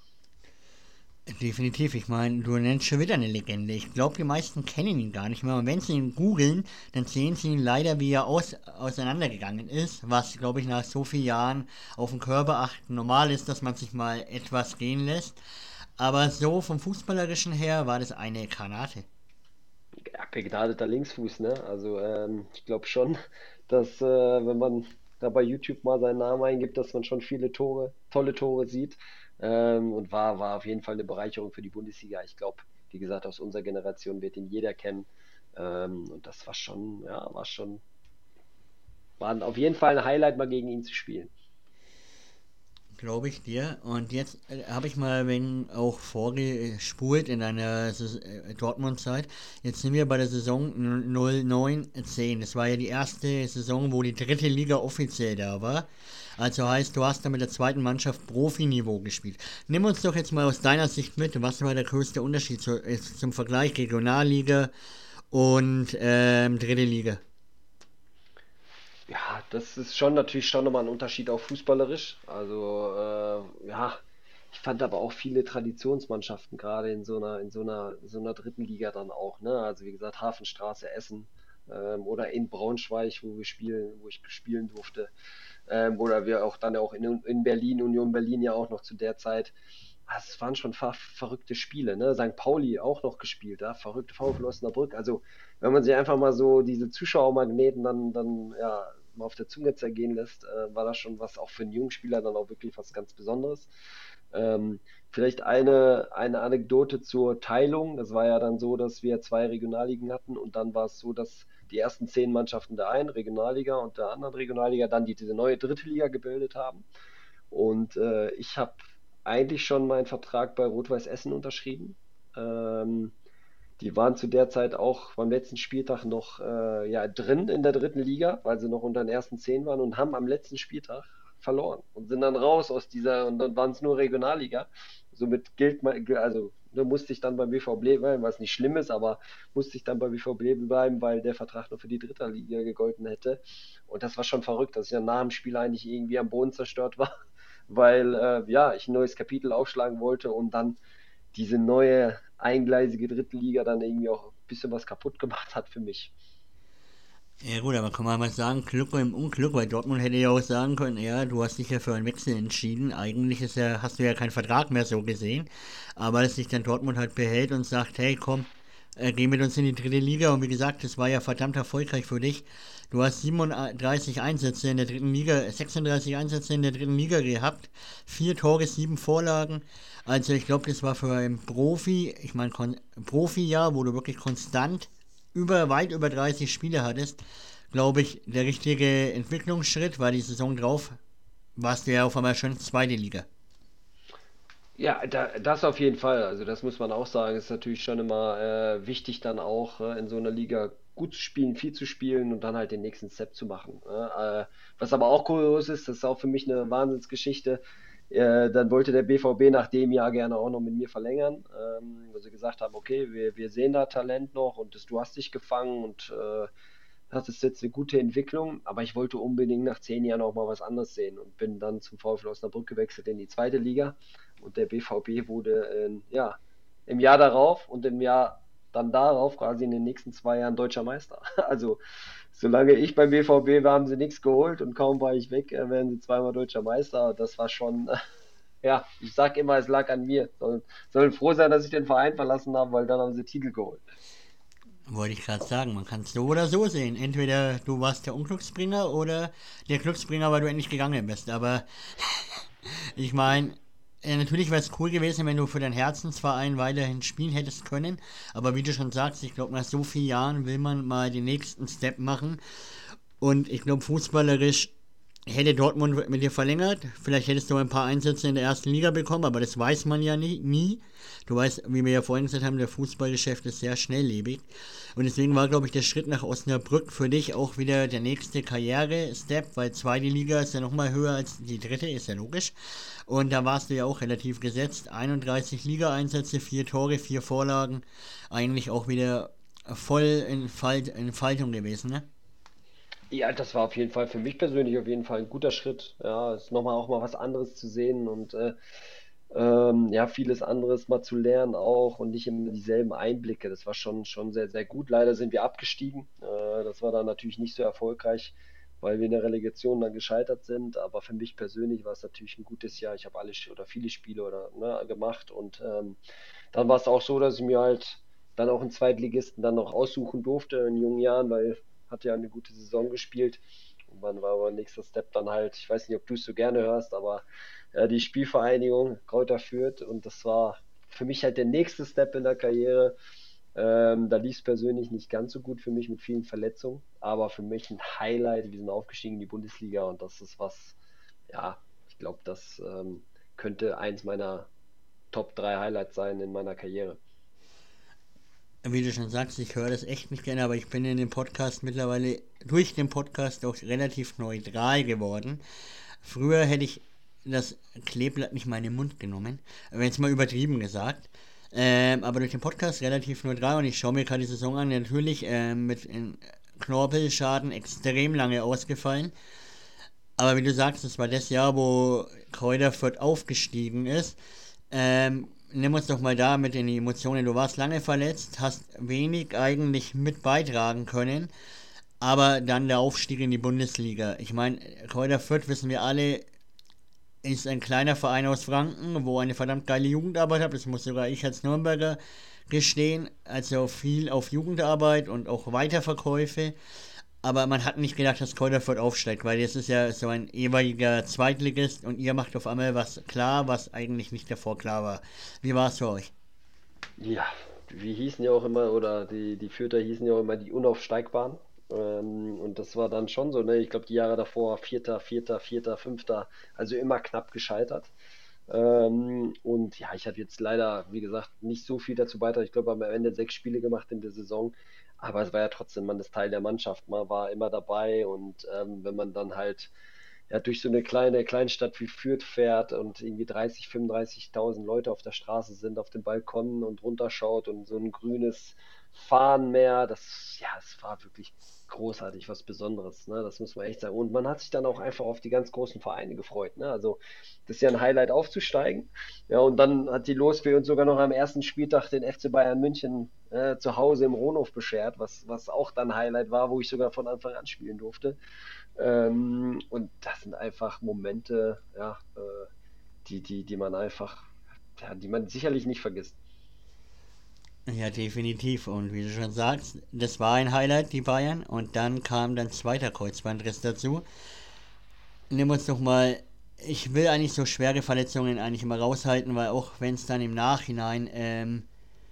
Definitiv, ich meine, du nennst schon wieder eine Legende. Ich glaube, die meisten kennen ihn gar nicht mehr. Und wenn sie ihn googeln, dann sehen sie ihn leider, wie er aus, auseinandergegangen ist. Was, glaube ich, nach so vielen Jahren auf den Körper achten normal ist, dass man sich mal etwas gehen lässt. Aber so vom Fußballerischen her war das eine Granate. Ja, begnadeter Linksfuß, ne? Also ähm, ich glaube schon, dass äh, wenn man da bei YouTube mal seinen Namen eingibt, dass man schon viele Tore, tolle Tore sieht. Ähm, und war, war auf jeden Fall eine Bereicherung für die Bundesliga. Ich glaube, wie gesagt, aus unserer Generation wird ihn jeder kennen. Ähm, und das war schon, ja, war schon, war auf jeden Fall ein Highlight, mal gegen ihn zu spielen. Glaube ich dir. Und jetzt äh, habe ich mal wenn auch vorgespult in einer Saison- äh, Dortmund-Zeit. Jetzt sind wir bei der Saison null neun zehn. Das war ja die erste Saison, wo die dritte Liga offiziell da war. Also heißt, du hast da mit der zweiten Mannschaft Profiniveau gespielt. Nimm uns doch jetzt mal aus deiner Sicht mit. Was war der größte Unterschied zu, äh, zum Vergleich Regionalliga und ähm, dritte Liga? Ja, das ist schon natürlich schon nochmal ein Unterschied auch fußballerisch. Also, äh, ja, ich fand aber auch viele Traditionsmannschaften gerade in so einer, in so einer, so einer dritten Liga dann auch, ne? Also wie gesagt, Hafenstraße, Essen, ähm, oder in Braunschweig, wo wir spielen, wo ich spielen durfte, ähm, oder wir auch dann auch in, in Berlin, Union Berlin ja auch noch zu der Zeit. Ah, Es waren schon ver verrückte Spiele, ne? Sankt Pauli auch noch gespielt, ja? Verrückte VfL Osnabrück. Also, wenn man sich einfach mal so diese Zuschauermagneten dann, dann ja, mal auf der Zunge zergehen lässt, äh, war das schon was auch für einen jungen Spieler dann auch wirklich was ganz Besonderes. Ähm, Vielleicht eine, eine Anekdote zur Teilung. Das war ja dann so, dass wir zwei Regionalligen hatten und dann war es so, dass die ersten zehn Mannschaften der einen Regionalliga und der anderen Regionalliga dann die, diese neue dritte Liga gebildet haben. Und äh, ich habe eigentlich schon meinen Vertrag bei Rot-Weiß Essen unterschrieben. Ähm, Die waren zu der Zeit auch beim letzten Spieltag noch äh, ja, drin in der dritten Liga, weil sie noch unter den ersten zehn waren und haben am letzten Spieltag verloren und sind dann raus aus dieser und dann waren es nur Regionalliga. Somit gilt man, also da musste ich dann beim B V B bleiben, was nicht schlimm ist, aber musste ich dann beim B V B bleiben, weil der Vertrag nur für die dritte Liga gegolten hätte. Und das war schon verrückt, dass ich dann nach dem Spiel eigentlich irgendwie am Boden zerstört war, weil äh, ja, ich ein neues Kapitel aufschlagen wollte und dann diese neue eingleisige dritte Liga dann irgendwie auch ein bisschen was kaputt gemacht hat für mich. Ja gut, aber kann man mal sagen, Glück im Unglück, weil Dortmund hätte ja auch sagen können, ja, du hast dich ja für einen Wechsel entschieden. Eigentlich ist ja, hast du ja keinen Vertrag mehr so gesehen. Aber dass sich dann Dortmund halt behält und sagt, hey komm, äh, geh mit uns in die dritte Liga. Und wie gesagt, das war ja verdammt erfolgreich für dich. Du hast siebenunddreißig Einsätze in der dritten Liga, sechsunddreißig Einsätze in der dritten Liga gehabt, vier Tore, sieben Vorlagen. Also ich glaube, das war für einen Profi, ich meine Profi-Jahr, wo du wirklich konstant über weit über dreißig Spiele hattest, glaube ich, der richtige Entwicklungsschritt, weil die Saison drauf warst du ja auf einmal schon zweite Liga. Ja, da, das auf jeden Fall. Also das muss man auch sagen. Ist natürlich schon immer äh, wichtig, dann auch äh, in so einer Liga gut zu spielen, viel zu spielen und dann halt den nächsten Step zu machen. Ne? Äh, was aber auch kurios ist, das ist auch für mich eine Wahnsinnsgeschichte. Äh, dann wollte der B V B nach dem Jahr gerne auch noch mit mir verlängern, ähm, wo sie gesagt haben, okay, wir, wir sehen da Talent noch und das, du hast dich gefangen und äh, das ist jetzt eine gute Entwicklung, aber ich wollte unbedingt nach zehn Jahren auch mal was anderes sehen und bin dann zum VfL Osnabrück gewechselt in die zweite Liga und der B V B wurde in, ja, im Jahr darauf und im Jahr dann darauf quasi in den nächsten zwei Jahren deutscher Meister. Also solange ich beim B V B war, haben sie nichts geholt und kaum war ich weg, äh, werden sie zweimal deutscher Meister. Das war schon, ja, ich sag immer, es lag an mir. Sollen, sollen froh sein, dass ich den Verein verlassen habe, weil dann haben sie Titel geholt. Wollte ich gerade sagen, man kann es so oder so sehen. Entweder du warst der Unglücksbringer oder der Glücksbringer, weil du endlich gegangen bist. Aber ich meine, äh, natürlich wäre es cool gewesen, wenn du für deinen Herzensverein weiterhin spielen hättest können. Aber wie du schon sagst, ich glaube, nach so vielen Jahren will man mal den nächsten Step machen. Und ich glaube, fußballerisch hätte Dortmund mit dir verlängert. Vielleicht hättest du ein paar Einsätze in der ersten Liga bekommen, aber das weiß man ja nie. nie. Du weißt, wie wir ja vorhin gesagt haben, der Fußballgeschäft ist sehr schnelllebig. Und deswegen war, glaube ich, der Schritt nach Osnabrück für dich auch wieder der nächste Karriere-Step, weil zweite Liga ist ja nochmal höher als die dritte, ist ja logisch. Und da warst du ja auch relativ gesetzt. einunddreißig Liga-Einsätze, vier Tore, vier Vorlagen. Eigentlich auch wieder voll in, Falt, in Faltung gewesen, ne? Ja, das war auf jeden Fall für mich persönlich auf jeden Fall ein guter Schritt. Ja, ist nochmal auch mal was anderes zu sehen und äh, ähm, ja, vieles anderes mal zu lernen auch und nicht immer dieselben Einblicke. Das war schon, schon sehr, sehr gut. Leider sind wir abgestiegen. Äh, das war dann natürlich nicht so erfolgreich, weil wir in der Relegation dann gescheitert sind. Aber für mich persönlich war es natürlich ein gutes Jahr. Ich habe alle Sch- oder viele Spiele oder, ne, gemacht und ähm, dann war es auch so, dass ich mir halt dann auch einen Zweitligisten dann noch aussuchen durfte in jungen Jahren, weil hat ja eine gute Saison gespielt Und dann war aber nächster Step dann halt, ich weiß nicht, ob du es so gerne hörst, aber ja, die Spielvereinigung Kräuter Fürth und das war für mich halt der nächste Step in der Karriere. Ähm, da lief es persönlich nicht ganz so gut für mich mit vielen Verletzungen, aber für mich ein Highlight. Wir sind aufgestiegen in die Bundesliga und das ist was, ja, ich glaube, das ähm, könnte eins meiner Top drei Highlights sein in meiner Karriere. Wie du schon sagst, ich höre das echt nicht gerne, aber ich bin in dem Podcast mittlerweile durch den Podcast auch relativ neutral geworden. Früher hätte ich das Kleeblatt nicht mal in den Mund genommen, wenn es mal übertrieben gesagt. Ähm, aber durch den Podcast relativ neutral und ich schaue mir gerade die Saison an, natürlich ähm, mit ähm, Knorpelschaden extrem lange ausgefallen. Aber wie du sagst, das war das Jahr, wo Kräuter Fürth aufgestiegen ist. Ähm, nimm uns doch mal da mit in die Emotionen. Du warst lange verletzt, hast wenig eigentlich mit beitragen können, aber dann der Aufstieg in die Bundesliga. Ich meine, Kräuter Fürth, wissen wir alle, ist ein kleiner Verein aus Franken, wo eine verdammt geile Jugendarbeit hat. Das muss sogar ich als Nürnberger gestehen. Also viel auf Jugendarbeit und auch Weiterverkäufe. Aber man hat nicht gedacht, dass Kräuter Fürth aufsteigt, weil jetzt ist ja so ein ehemaliger Zweitligist und ihr macht auf einmal was klar, was eigentlich nicht davor klar war. Wie war es für euch? Ja, wir hießen ja auch immer, oder die, die Fürther hießen ja auch immer die Unaufsteigbaren. Ähm, und das war dann schon so, ne? Ich glaube, die Jahre davor Vierter, Vierter, Vierter, Fünfter, also immer knapp gescheitert. Ähm, und ja, ich hatte jetzt leider, wie gesagt, nicht so viel dazu beitragen. Ich glaube, wir haben am Ende sechs Spiele gemacht in der Saison. Aber es war ja trotzdem, man ist Teil der Mannschaft, man war immer dabei. Und ähm, wenn man dann halt ja, durch so eine kleine Kleinstadt wie Fürth fährt und irgendwie dreißig, fünfunddreißigtausend Leute auf der Straße sind, auf den Balkonen und runterschaut und so ein grünes Fahnenmeer, das, ja, es war wirklich großartig, was Besonderes, ne? Das muss man echt sagen. Und man hat sich dann auch einfach auf die ganz großen Vereine gefreut, ne? Also, das ist ja ein Highlight aufzusteigen. Ja, und dann hat die Losfee uns sogar noch am ersten Spieltag den F C Bayern München äh, zu Hause im Rohnhof beschert, was, was auch dann Highlight war, wo ich sogar von Anfang an spielen durfte. Ähm, und das sind einfach Momente, ja, äh, die, die, die man einfach, ja, die man sicherlich nicht vergisst. Ja, definitiv. Und wie du schon sagst, das war ein Highlight, die Bayern. Und dann kam dann zweiter Kreuzbandriss dazu. Nimm uns doch mal, ich will eigentlich so schwere Verletzungen eigentlich immer raushalten, weil auch wenn es dann im Nachhinein ähm,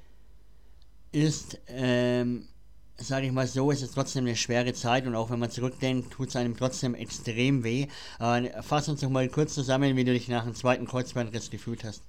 ist, ähm, sage ich mal so, ist es trotzdem eine schwere Zeit und auch wenn man zurückdenkt, tut es einem trotzdem extrem weh. Aber fass uns doch mal kurz zusammen, wie du dich nach dem zweiten Kreuzbandriss gefühlt hast.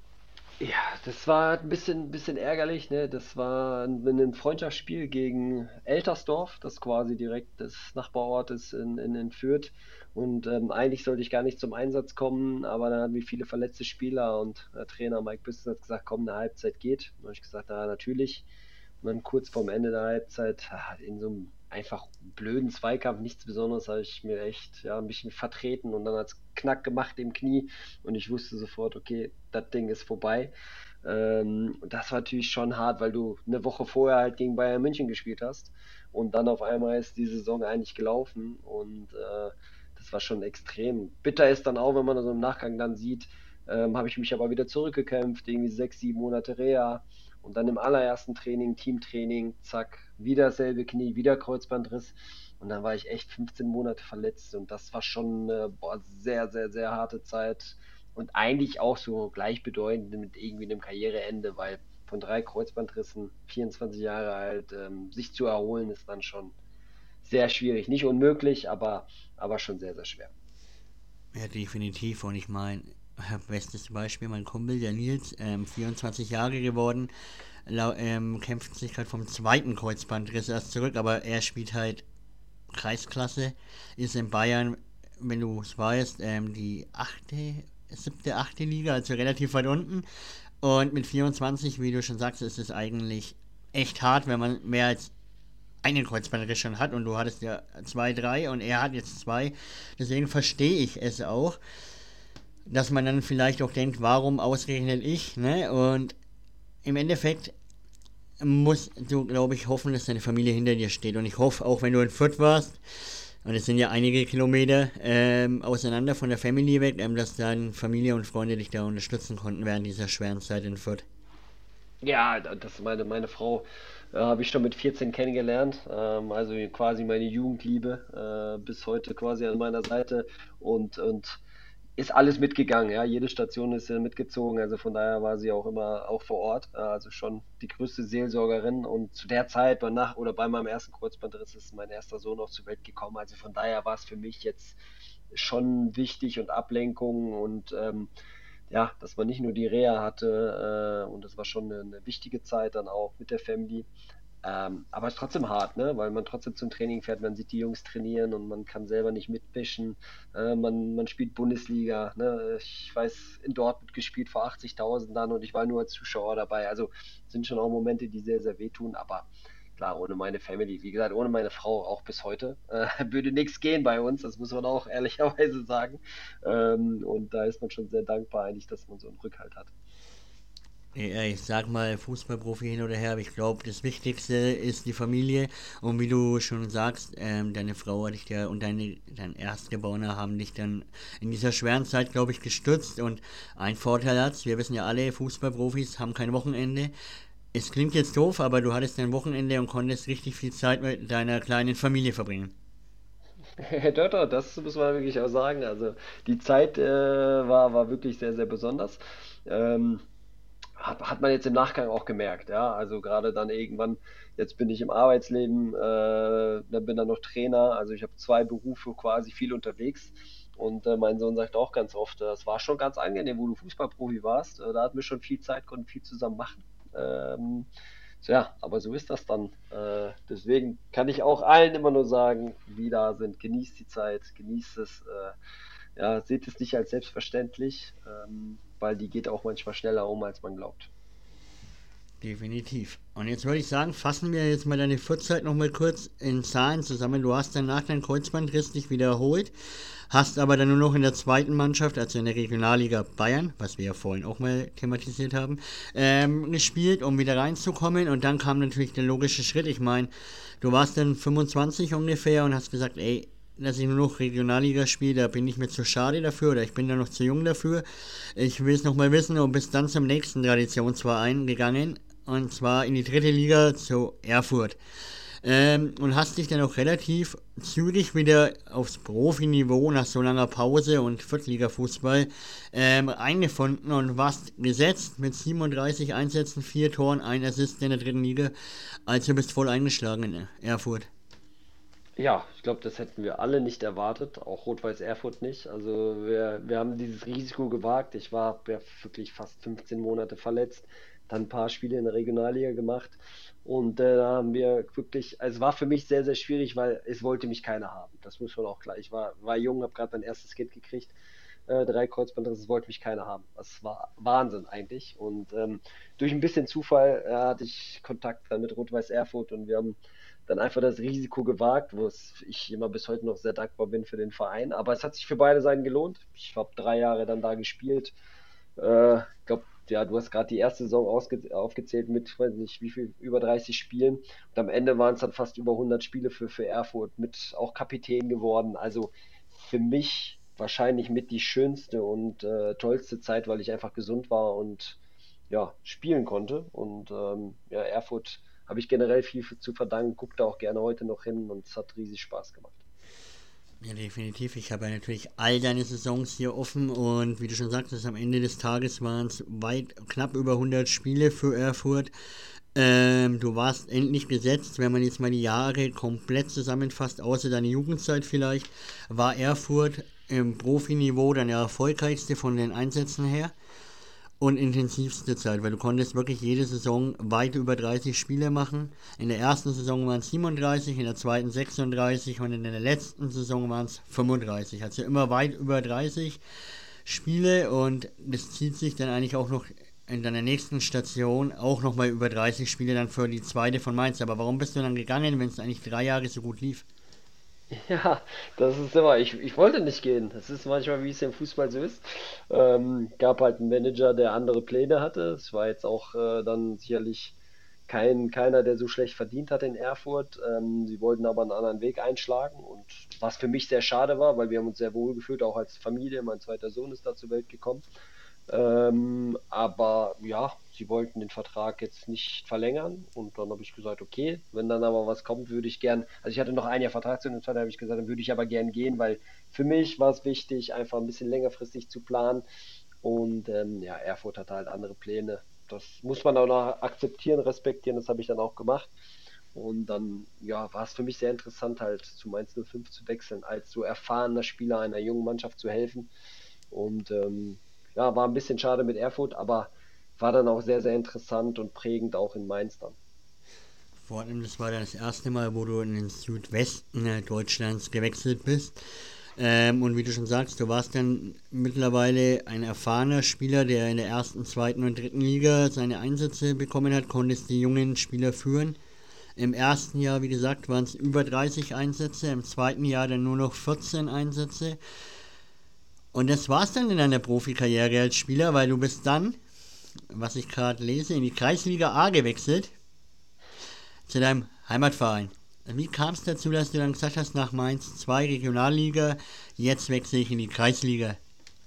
Ja, das war ein bisschen, bisschen ärgerlich, ne? Das war ein, ein Freundschaftsspiel gegen Eltersdorf, das quasi direkt des Nachbarortes in, in, in Fürth. Und ähm, eigentlich sollte ich gar nicht zum Einsatz kommen, aber dann hatten wir viele verletzte Spieler und der Trainer Mike Büsten hat gesagt, komm, eine Halbzeit geht. Und dann habe ich gesagt, ja, natürlich. Und dann kurz vorm Ende der Halbzeit, ah, in so einem einfach blöden Zweikampf, nichts Besonderes, habe ich mir echt ja, ein bisschen vertreten und dann hat es Knack gemacht im Knie und ich wusste sofort, okay, das Ding ist vorbei. Ähm, und das war natürlich schon hart, weil du eine Woche vorher halt gegen Bayern München gespielt hast und dann auf einmal ist die Saison eigentlich gelaufen und äh, das war schon extrem. Bitter ist dann auch, wenn man das im Nachgang dann sieht, ähm, habe ich mich aber wieder zurückgekämpft, irgendwie sechs, sieben Monate Reha. Und dann im allerersten Training, Teamtraining, zack, wieder dasselbe Knie, wieder Kreuzbandriss. Und dann war ich echt fünfzehn Monate verletzt. Und das war schon eine boah, sehr, sehr, sehr harte Zeit. Und eigentlich auch so gleichbedeutend mit irgendwie einem Karriereende, weil von drei Kreuzbandrissen, vierundzwanzig Jahre alt, ähm, sich zu erholen, ist dann schon sehr schwierig. Nicht unmöglich, aber, aber schon sehr, sehr schwer. Ja, definitiv. Und ich meine, bestes Beispiel, mein Kumpel, der Nils, ähm, vierundzwanzig Jahre geworden, lau- ähm, kämpft sich halt vom zweiten Kreuzbandriss erst zurück, aber er spielt halt Kreisklasse, ist in Bayern, wenn du es weißt, ähm, die achte, siebte, achte Liga, also relativ weit unten. Und mit vierundzwanzig, wie du schon sagst, ist es eigentlich echt hart, wenn man mehr als einen Kreuzbandriss schon hat und du hattest ja zwei, drei und er hat jetzt zwei. Deswegen verstehe ich es auch, dass man dann vielleicht auch denkt, warum ausgerechnet ich, ne? Und im Endeffekt musst du, glaube ich, hoffen, dass deine Familie hinter dir steht. Und ich hoffe, auch wenn du in Fürth warst, und es sind ja einige Kilometer ähm, auseinander von der Family weg, ähm, dass deine Familie und Freunde dich da unterstützen konnten während dieser schweren Zeit in Fürth. Ja, da- das ist meine, meine Frau äh, habe ich schon mit vierzehn kennengelernt, ähm, also quasi meine Jugendliebe, äh, bis heute quasi an meiner Seite und, und ist alles mitgegangen, ja, jede Station ist ja mitgezogen, also von daher war sie auch immer auch vor Ort, äh, also schon die größte Seelsorgerin und zu der Zeit, bei nach oder bei meinem ersten Kreuzbandriss ist mein erster Sohn auch zur Welt gekommen, also von daher war es für mich jetzt schon wichtig und Ablenkung und ähm, ja, dass man nicht nur die Reha hatte, äh, und das war schon eine, eine wichtige Zeit dann auch mit der Family. Ähm, aber es ist trotzdem hart, ne? Weil man trotzdem zum Training fährt, man sieht die Jungs trainieren und man kann selber nicht mitmischen. Äh, man, man spielt Bundesliga, ne? Ich weiß, in Dortmund gespielt vor achtzigtausend dann und ich war nur als Zuschauer dabei. Also sind schon auch Momente, die sehr, sehr wehtun, aber klar, ohne meine Family, wie gesagt, ohne meine Frau auch bis heute, äh, würde nichts gehen bei uns, das muss man auch ehrlicherweise sagen. Ähm, und da ist man schon sehr dankbar eigentlich, dass man so einen Rückhalt hat. Ja, ich sag mal, Fußballprofi hin oder her, aber ich glaube, das Wichtigste ist die Familie. Und wie du schon sagst, ähm, deine Frau hat dich ja und deine, dein Erstgeborener haben dich dann in dieser schweren Zeit, glaube ich, gestützt. Und ein Vorteil hat's, wir wissen ja alle, Fußballprofis haben kein Wochenende. Es klingt jetzt doof, aber du hattest dein Wochenende und konntest richtig viel Zeit mit deiner kleinen Familie verbringen. Doch, doch, das muss man wirklich auch sagen. Also die Zeit äh, war, war wirklich sehr, sehr besonders. Ähm, hat, hat man jetzt im Nachgang auch gemerkt, ja. Also gerade dann irgendwann, jetzt bin ich im Arbeitsleben, äh, dann bin dann noch Trainer, also ich habe zwei Berufe quasi viel unterwegs. Und äh, mein Sohn sagt auch ganz oft, äh, es war schon ganz angenehm, wo du Fußballprofi warst. Äh, da hatten wir schon viel Zeit, konnten viel zusammen machen. Ähm, so, ja, aber so ist das dann. Äh, deswegen kann ich auch allen immer nur sagen, die da sind, genießt die Zeit, genießt es. Äh, ja, seht es nicht als selbstverständlich, ähm, weil die geht auch manchmal schneller um, als man glaubt. Definitiv. Und jetzt würde ich sagen, fassen wir jetzt mal deine Vorzeit nochmal kurz in Zahlen zusammen. Du hast dann nach deinem Kreuzbandriss dich wiederholt, hast aber dann nur noch in der zweiten Mannschaft, also in der Regionalliga Bayern, was wir ja vorhin auch mal thematisiert haben, ähm, gespielt, um wieder reinzukommen. Und dann kam natürlich der logische Schritt. Ich meine, du warst dann fünfundzwanzig ungefähr und hast gesagt, ey, dass ich nur noch Regionalliga spiele, da bin ich mir zu schade dafür oder ich bin da noch zu jung dafür. Ich will es nochmal wissen und bist dann zum nächsten Traditionsverein gegangen und zwar in die dritte Liga zu Erfurt. Ähm, und hast dich dann auch relativ zügig wieder aufs Profiniveau nach so langer Pause und Viertliga-Fußball ähm, eingefunden und warst gesetzt mit siebenunddreißig Einsätzen, vier Toren, ein Assist in der dritten Liga. Also bist voll eingeschlagen in Erfurt. Ja, ich glaube, das hätten wir alle nicht erwartet, auch Rot-Weiß Erfurt nicht. Also wir, wir haben dieses Risiko gewagt. Ich war ja wirklich fast fünfzehn Monate verletzt, dann ein paar Spiele in der Regionalliga gemacht und äh, da haben wir wirklich, also es war für mich sehr, sehr schwierig, weil es wollte mich keiner haben. Das muss man auch klar. Ich war, war jung, habe gerade mein erstes Kind gekriegt, äh, drei Kreuzbandrisse, es wollte mich keiner haben. Das war Wahnsinn eigentlich. Und ähm, durch ein bisschen Zufall äh, hatte ich Kontakt dann mit Rot-Weiß Erfurt und wir haben dann einfach das Risiko gewagt, wo es, ich immer bis heute noch sehr dankbar bin für den Verein. Aber es hat sich für beide Seiten gelohnt. Ich habe drei Jahre dann da gespielt. Äh, ich glaube, ja, du hast gerade die erste Saison ausge aufgezählt mit, ich weiß nicht, wie viel, über dreißig Spielen. Und am Ende waren es dann fast über hundert Spiele für, für Erfurt, mit auch Kapitän geworden. Also für mich wahrscheinlich mit die schönste und äh, tollste Zeit, weil ich einfach gesund war und ja, spielen konnte. Und ähm, ja, Erfurt habe ich generell viel für, zu verdanken, gucke da auch gerne heute noch hin und es hat riesig Spaß gemacht. Ja, definitiv. Ich habe ja natürlich all deine Saisons hier offen und wie du schon sagtest, am Ende des Tages waren es weit knapp über hundert Spiele für Erfurt. Ähm, du warst endlich gesetzt, wenn man jetzt mal die Jahre komplett zusammenfasst, außer deine Jugendzeit vielleicht, war Erfurt im Profiniveau dann der erfolgreichste von den Einsätzen her und intensivste Zeit, weil du konntest wirklich jede Saison weit über dreißig Spiele machen. In der ersten Saison waren es siebenunddreißig, in der zweiten sechsunddreißig und in der letzten Saison waren es fünfunddreißig. Also immer weit über dreißig Spiele und das zieht sich dann eigentlich auch noch in deiner nächsten Station auch nochmal über dreißig Spiele dann für die zweite von Mainz. Aber warum bist du dann gegangen, wenn es eigentlich drei Jahre so gut lief? Ja, das ist immer, ich, ich wollte nicht gehen. Das ist manchmal, wie es im Fußball so ist. Ähm, gab halt einen Manager, der andere Pläne hatte. Es war jetzt auch äh, dann sicherlich kein, keiner, der so schlecht verdient hat in Erfurt. Ähm, sie wollten aber einen anderen Weg einschlagen und was für mich sehr schade war, weil wir haben uns sehr wohl gefühlt, auch als Familie. Mein zweiter Sohn ist da zur Welt gekommen. Ähm, aber ja, sie wollten den Vertrag jetzt nicht verlängern und dann habe ich gesagt, okay, wenn dann aber was kommt, würde ich gern, also ich hatte noch ein Jahr Vertrag zu dem Zeit, habe ich gesagt, dann würde ich aber gern gehen, weil für mich war es wichtig, einfach ein bisschen längerfristig zu planen und ähm, ja, Erfurt hatte halt andere Pläne. Das muss man auch noch akzeptieren, respektieren, das habe ich dann auch gemacht. Und dann, ja, war es für mich sehr interessant, halt zu Mainz null fünf zu wechseln, als so erfahrener Spieler einer jungen Mannschaft zu helfen. Und ähm, ja, war ein bisschen schade mit Erfurt, aber war dann auch sehr, sehr interessant und prägend auch in Mainz dann. Vor allem, das war dann das erste Mal, wo du in den Südwesten äh, Deutschlands gewechselt bist. Ähm, und wie du schon sagst, du warst dann mittlerweile ein erfahrener Spieler, der in der ersten, zweiten und dritten Liga seine Einsätze bekommen hat, konntest die jungen Spieler führen. Im ersten Jahr, wie gesagt, waren es über dreißig Einsätze, im zweiten Jahr dann nur noch vierzehn Einsätze. Und das war's dann in deiner Profikarriere als Spieler, weil du bist dann, was ich gerade lese, in die Kreisliga A gewechselt, zu deinem Heimatverein. Wie kam es dazu, dass du dann gesagt hast, nach Mainz zwei Regionalliga, jetzt wechsle ich in die Kreisliga?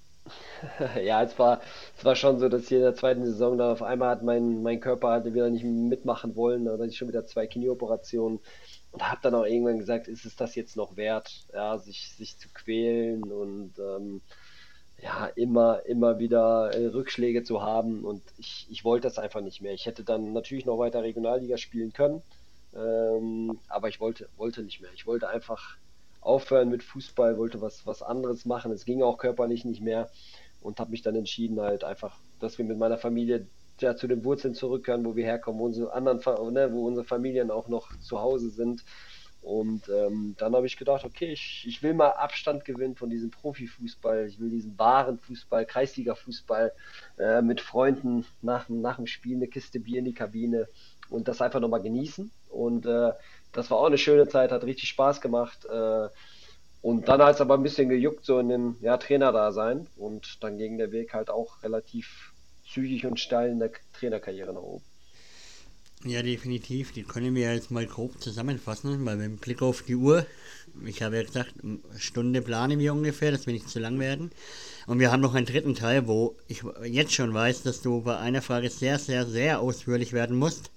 Ja, es war, es war schon so, dass hier in der zweiten Saison dann auf einmal hat mein, mein Körper hatte wieder nicht mitmachen wollen. Da hatte ich schon wieder zwei Knieoperationen und habe dann auch irgendwann gesagt, ist es das jetzt noch wert, ja, sich, sich zu quälen und ähm, ja, immer, immer wieder äh, Rückschläge zu haben und ich, ich wollte das einfach nicht mehr. Ich hätte dann natürlich noch weiter Regionalliga spielen können, ähm, aber ich wollte, wollte nicht mehr. Ich wollte einfach aufhören mit Fußball, wollte was, was anderes machen. Es ging auch körperlich nicht mehr und habe mich dann entschieden, halt einfach, dass wir mit meiner Familie ja, zu den Wurzeln zurückkehren, wo wir herkommen, wo unsere anderen, Fa- ne, wo unsere Familien auch noch zu Hause sind. Und ähm, dann habe ich gedacht, okay, ich, ich will mal Abstand gewinnen von diesem Profifußball. Ich will diesen wahren Fußball, Kreisliga-Fußball äh, mit Freunden nach, nach dem Spiel eine Kiste Bier in die Kabine und das einfach nochmal genießen. Und äh, das war auch eine schöne Zeit, hat richtig Spaß gemacht. Äh, und dann hat es aber ein bisschen gejuckt, so in dem ja, Trainerdasein. Und dann ging der Weg halt auch relativ zügig und steil in der Trainerkarriere nach oben. Ja, definitiv. Die können wir jetzt mal grob zusammenfassen, weil mit dem Blick auf die Uhr, ich habe ja gesagt, eine Stunde planen wir ungefähr, dass wir nicht zu lang werden. Und wir haben noch einen dritten Teil, wo ich jetzt schon weiß, dass du bei einer Frage sehr, sehr, sehr ausführlich werden musst.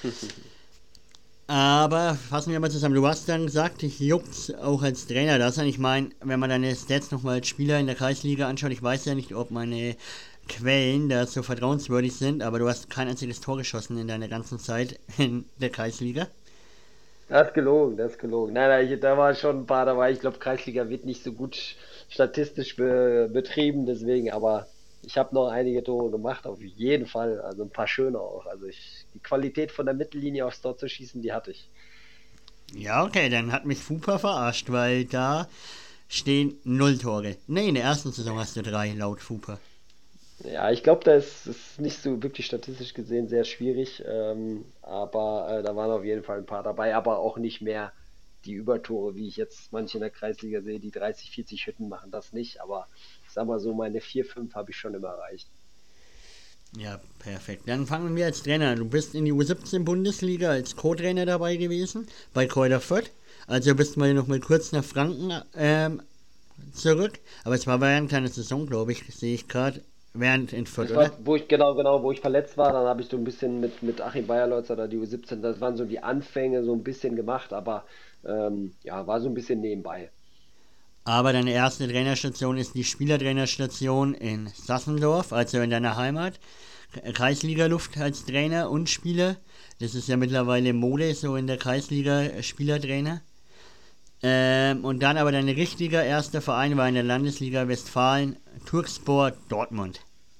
Aber fassen wir mal zusammen. Du hast dann gesagt, ich juckt's auch als Trainer das an. Ich meine, wenn man deine Stats nochmal als Spieler in der Kreisliga anschaut, ich weiß ja nicht, ob meine Quellen da so vertrauenswürdig sind, aber du hast kein einziges Tor geschossen in deiner ganzen Zeit in der Kreisliga. Das ist gelogen, das ist gelogen. Nein, nein, ich, da war schon ein paar dabei. Ich glaube, Kreisliga wird nicht so gut statistisch be, betrieben, deswegen, aber ich habe noch einige Tore gemacht, auf jeden Fall. Also ein paar schöne auch. Also ich, die Qualität von der Mittellinie aufs Tor zu schießen, die hatte ich. Ja, okay, dann hat mich Fupa verarscht, weil da stehen null Tore. Ne, in der ersten Saison hast du drei, laut Fupa. Ja, ich glaube, da ist es nicht so wirklich statistisch gesehen sehr schwierig, ähm, aber äh, da waren auf jeden Fall ein paar dabei, aber auch nicht mehr die Übertore, wie ich jetzt manche in der Kreisliga sehe, die dreißig, vierzig Hütten machen, das nicht, aber ich sag mal so, meine vier, fünf habe ich schon immer erreicht. Ja, perfekt. Dann fangen wir als Trainer an. Du bist in die U siebzehn Bundesliga als Co-Trainer dabei gewesen, bei Kräuter Fürth. Also bist mal noch mal kurz nach Franken ähm, zurück. Aber es war während deiner Saison, glaube ich, sehe ich gerade, während in Fürth, Das oder? war, wo ich genau, genau, wo ich verletzt war, dann habe ich so ein bisschen mit, mit Achim Bayerlotzer da die U siebzehn, das waren so die Anfänge, so ein bisschen gemacht, aber ähm, ja, war so ein bisschen nebenbei. Aber deine erste Trainerstation ist die Spielertrainerstation in Sassendorf, also in deiner Heimat. Kreisliga-Luft als Trainer und Spieler. Das ist ja mittlerweile Mode, so in der Kreisliga Spielertrainer. Ähm, und dann aber dein richtiger erster Verein war in der Landesliga Westfalen, Turkspor Dortmund.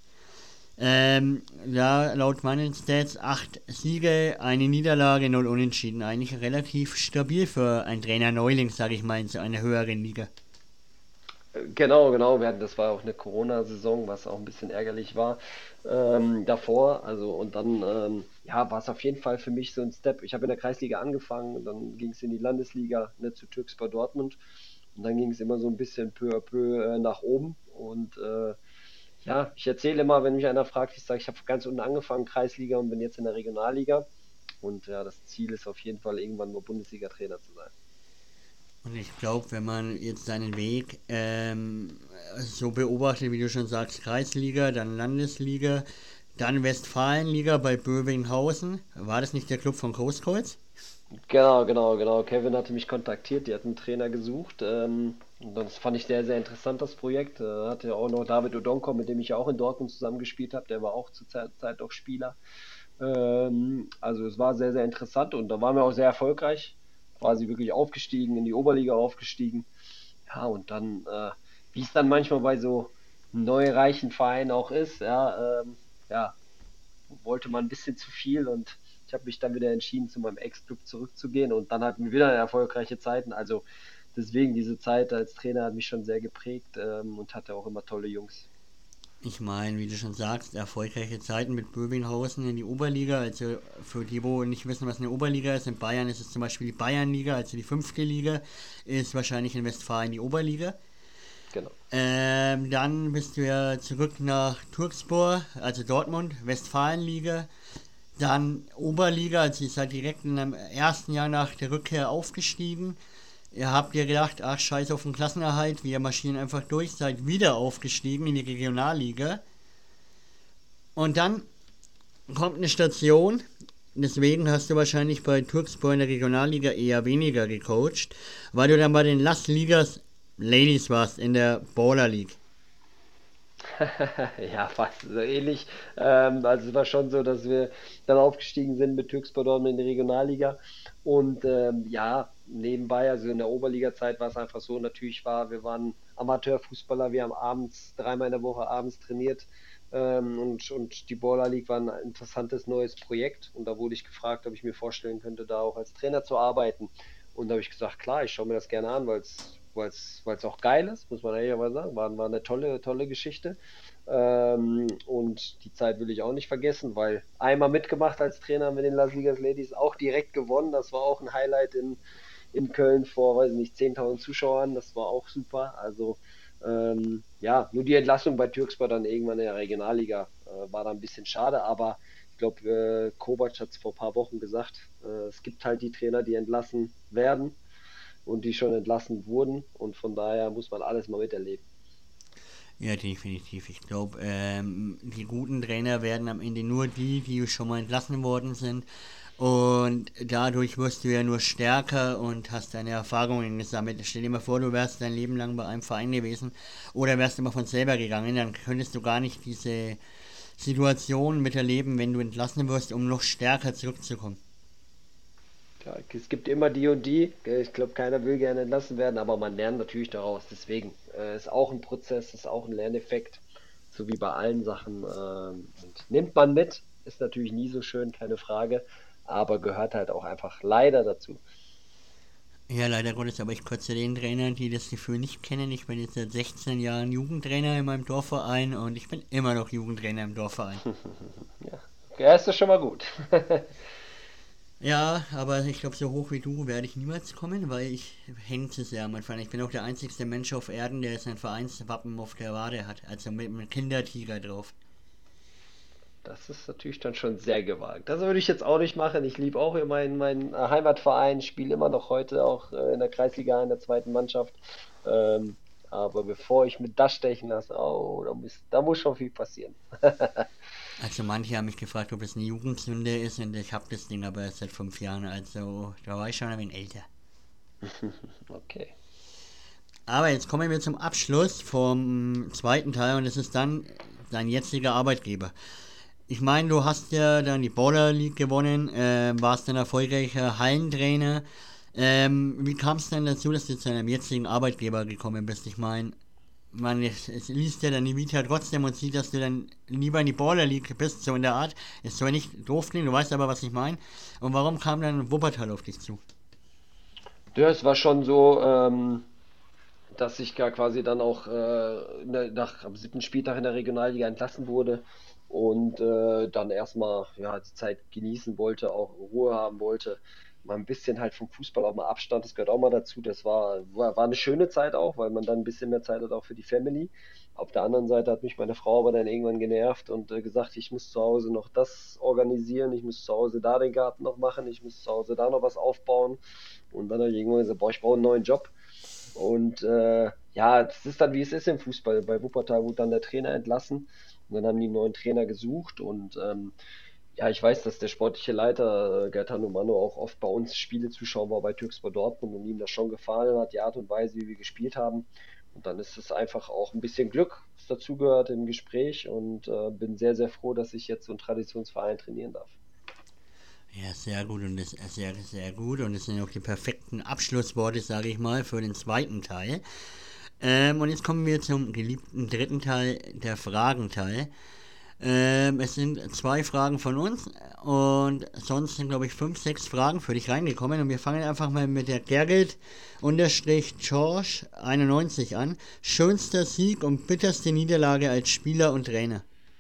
Ähm, ja, laut meinen Stats acht Siege, eine Niederlage, null Unentschieden. Eigentlich relativ stabil für einen Trainer Neuling, sage ich mal, in so einer höheren Liga. Genau, genau. Wir hatten, das war auch eine Corona-Saison, was auch ein bisschen ärgerlich war ähm, davor. Also und dann ähm, ja, war es auf jeden Fall für mich so ein Step. Ich habe in der Kreisliga angefangen und dann ging es in die Landesliga, ne, zu Türkspor Dortmund. Und dann ging es immer so ein bisschen peu à peu äh, nach oben. Und äh, ja, ich erzähle immer, wenn mich einer fragt, ich sage, ich habe ganz unten angefangen, Kreisliga und bin jetzt in der Regionalliga. Und ja, das Ziel ist auf jeden Fall irgendwann mal Bundesliga-Trainer zu sein. Und ich glaube, wenn man jetzt seinen Weg ähm, so beobachtet, wie du schon sagst, Kreisliga, dann Landesliga, dann Westfalenliga bei Bövinghausen, war das nicht der Club von Großkreuz? Genau, genau, genau. Kevin hatte mich kontaktiert, die hat einen Trainer gesucht. Ähm, und das fand ich sehr, sehr interessant, das Projekt. Äh, hatte ja auch noch David Odonko, mit dem ich ja auch in Dortmund zusammengespielt habe. Der war auch zur Zeit Zeit auch Spieler. Ähm, also es war sehr, sehr interessant und da waren wir auch sehr erfolgreich. Quasi wirklich aufgestiegen, in die Oberliga aufgestiegen. Ja, und dann, äh, wie es dann manchmal bei so neu reichen Vereinen auch ist, ja, ähm, ja, wollte man ein bisschen zu viel und ich habe mich dann wieder entschieden, zu meinem Ex-Club zurückzugehen und dann hatten wir wieder erfolgreiche Zeiten. Also deswegen diese Zeit als Trainer hat mich schon sehr geprägt ähm, und hatte auch immer tolle Jungs. Ich meine, wie du schon sagst, erfolgreiche Zeiten mit Bövinghausen in die Oberliga. Also für die, wo nicht wissen, was eine Oberliga ist, in Bayern ist es zum Beispiel die Bayernliga, also die fünfte Liga, ist wahrscheinlich in Westfalen die Oberliga. Genau. Ähm, dann bist du ja zurück nach Turkspor, also Dortmund, Westfalenliga. Dann Oberliga, also ihr seid direkt in dem ersten Jahr nach der Rückkehr aufgestiegen. Ihr habt ihr gedacht, ach scheiß auf den Klassenerhalt, wir marschieren einfach durch, seid wieder aufgestiegen in die Regionalliga. Und dann kommt eine Station, deswegen hast du wahrscheinlich bei Turkspor in der Regionalliga eher weniger gecoacht, weil du dann bei den Las Ligas Ladies warst in der Baller League. Ja, fast so ähnlich. Ähm, also es war schon so, dass wir dann aufgestiegen sind mit Türkspor Dortmund in die Regionalliga. Und ähm, ja, nebenbei, also in der Oberliga-Zeit war es einfach so, natürlich war, wir waren Amateurfußballer, wir haben abends, dreimal in der Woche abends trainiert. Ähm, und, und die Baller League war ein interessantes neues Projekt. Und da wurde ich gefragt, ob ich mir vorstellen könnte, da auch als Trainer zu arbeiten. Und da habe ich gesagt, klar, ich schaue mir das gerne an, weil es weil es weil es auch geil ist, muss man ehrlicherweise sagen. War, war eine tolle, tolle Geschichte. Ähm, und die Zeit will ich auch nicht vergessen, weil einmal mitgemacht als Trainer mit den Las Ligas Ladies, auch direkt gewonnen. Das war auch ein Highlight in, in Köln vor, weiß nicht, zehntausend Zuschauern. Das war auch super. Also ähm, ja, nur die Entlassung bei Türkspor dann irgendwann in der Regionalliga äh, war da ein bisschen schade, aber ich glaube, äh, Kovac hat es vor ein paar Wochen gesagt, äh, es gibt halt die Trainer, die entlassen werden und die schon entlassen wurden. Und von daher muss man alles mal miterleben. Ja, definitiv. Ich glaube, ähm, die guten Trainer werden am Ende nur die, die schon mal entlassen worden sind. Und dadurch wirst du ja nur stärker und hast deine Erfahrungen gesammelt. Stell dir mal vor, du wärst dein Leben lang bei einem Verein gewesen oder wärst immer von selber gegangen, dann könntest du gar nicht diese Situation miterleben, wenn du entlassen wirst, um noch stärker zurückzukommen. Ja, es gibt immer die und die. Ich glaube, keiner will gerne entlassen werden, aber man lernt natürlich daraus. Deswegen äh, ist auch ein Prozess, ist auch ein Lerneffekt, so wie bei allen Sachen. Ähm, und nimmt man mit, ist natürlich nie so schön, keine Frage, aber gehört halt auch einfach leider dazu. Ja, leider Gottes, aber ich kurz zu den Trainern, die das Gefühl nicht kennen. Ich bin jetzt seit sechzehn Jahren Jugendtrainer in meinem Dorfverein und ich bin immer noch Jugendtrainer im Dorfverein. Ja, ja, ist das schon mal gut. Ja, aber ich glaube, so hoch wie du werde ich niemals kommen, weil ich hänge zu sehr an meinem Verein. Ich bin auch der einzigste Mensch auf Erden, der sein Vereinswappen auf der Wade hat, also mit einem Kindertiger drauf. Das ist natürlich dann schon sehr gewagt. Das würde ich jetzt auch nicht machen. Ich liebe auch hier meinen, meinen äh, Heimatverein, spiele immer noch heute auch äh, in der Kreisliga in der zweiten Mannschaft. Ähm, aber bevor ich mit das stechen lasse, oh, da muss, da muss schon viel passieren. Also manche haben mich gefragt, ob es eine Jugendsünde ist und ich habe das Ding aber erst seit fünf Jahren, also da war ich schon ein wenig älter. Okay. Aber jetzt kommen wir zum Abschluss vom zweiten Teil und es ist dann dein jetziger Arbeitgeber. Ich meine, du hast ja dann die Baller League gewonnen, äh, warst ein erfolgreicher Hallentrainer. Ähm, wie kam es denn dazu, dass du zu deinem jetzigen Arbeitgeber gekommen bist? Ich meine, man es, es liest ja dann die Vita trotzdem und sieht, dass du dann lieber in die Baller League bist, so in der Art. Ist zwar nicht doof klingen, du weißt aber, was ich meine. Und warum kam dann Wuppertal auf dich zu? Ja, es war schon so, ähm, dass ich gar quasi dann auch äh, ne- nach am siebten Spieltag in der Regionalliga entlassen wurde und äh, dann erstmal ja, die Zeit genießen wollte, auch Ruhe haben wollte, mal ein bisschen halt vom Fußball auch mal Abstand, das gehört auch mal dazu. Das war, war, war eine schöne Zeit auch, weil man dann ein bisschen mehr Zeit hat auch für die Family. Auf der anderen Seite hat mich meine Frau aber dann irgendwann genervt und äh, gesagt, ich muss zu Hause noch das organisieren, ich muss zu Hause da den Garten noch machen, ich muss zu Hause da noch was aufbauen. Und dann habe ich irgendwann gesagt, boah, ich brauche einen neuen Job. Und äh, ja, das ist dann wie es ist im Fußball. Bei Wuppertal wurde dann der Trainer entlassen und dann haben die einen neuen Trainer gesucht und ähm, ja, ich weiß, dass der sportliche Leiter äh, Gaetano Manno auch oft bei uns Spiele zuschauen war bei Türkspor Dortmund und ihm das schon gefallen hat, die Art und Weise, wie wir gespielt haben. Und dann ist es einfach auch ein bisschen Glück, was dazugehört im Gespräch und äh, bin sehr, sehr froh, dass ich jetzt so einen Traditionsverein trainieren darf. Ja, sehr gut und das ist sehr, sehr gut und das sind auch die perfekten Abschlussworte, sage ich mal, für den zweiten Teil. Ähm, und jetzt kommen wir zum geliebten dritten Teil, der Fragenteil. Ähm, es sind zwei Fragen von uns und sonst sind, glaube ich, fünf, sechs Fragen für dich reingekommen und wir fangen einfach mal mit der Gerrit unterstrich George einundneunzig an. Schönster Sieg und bitterste Niederlage als Spieler und Trainer.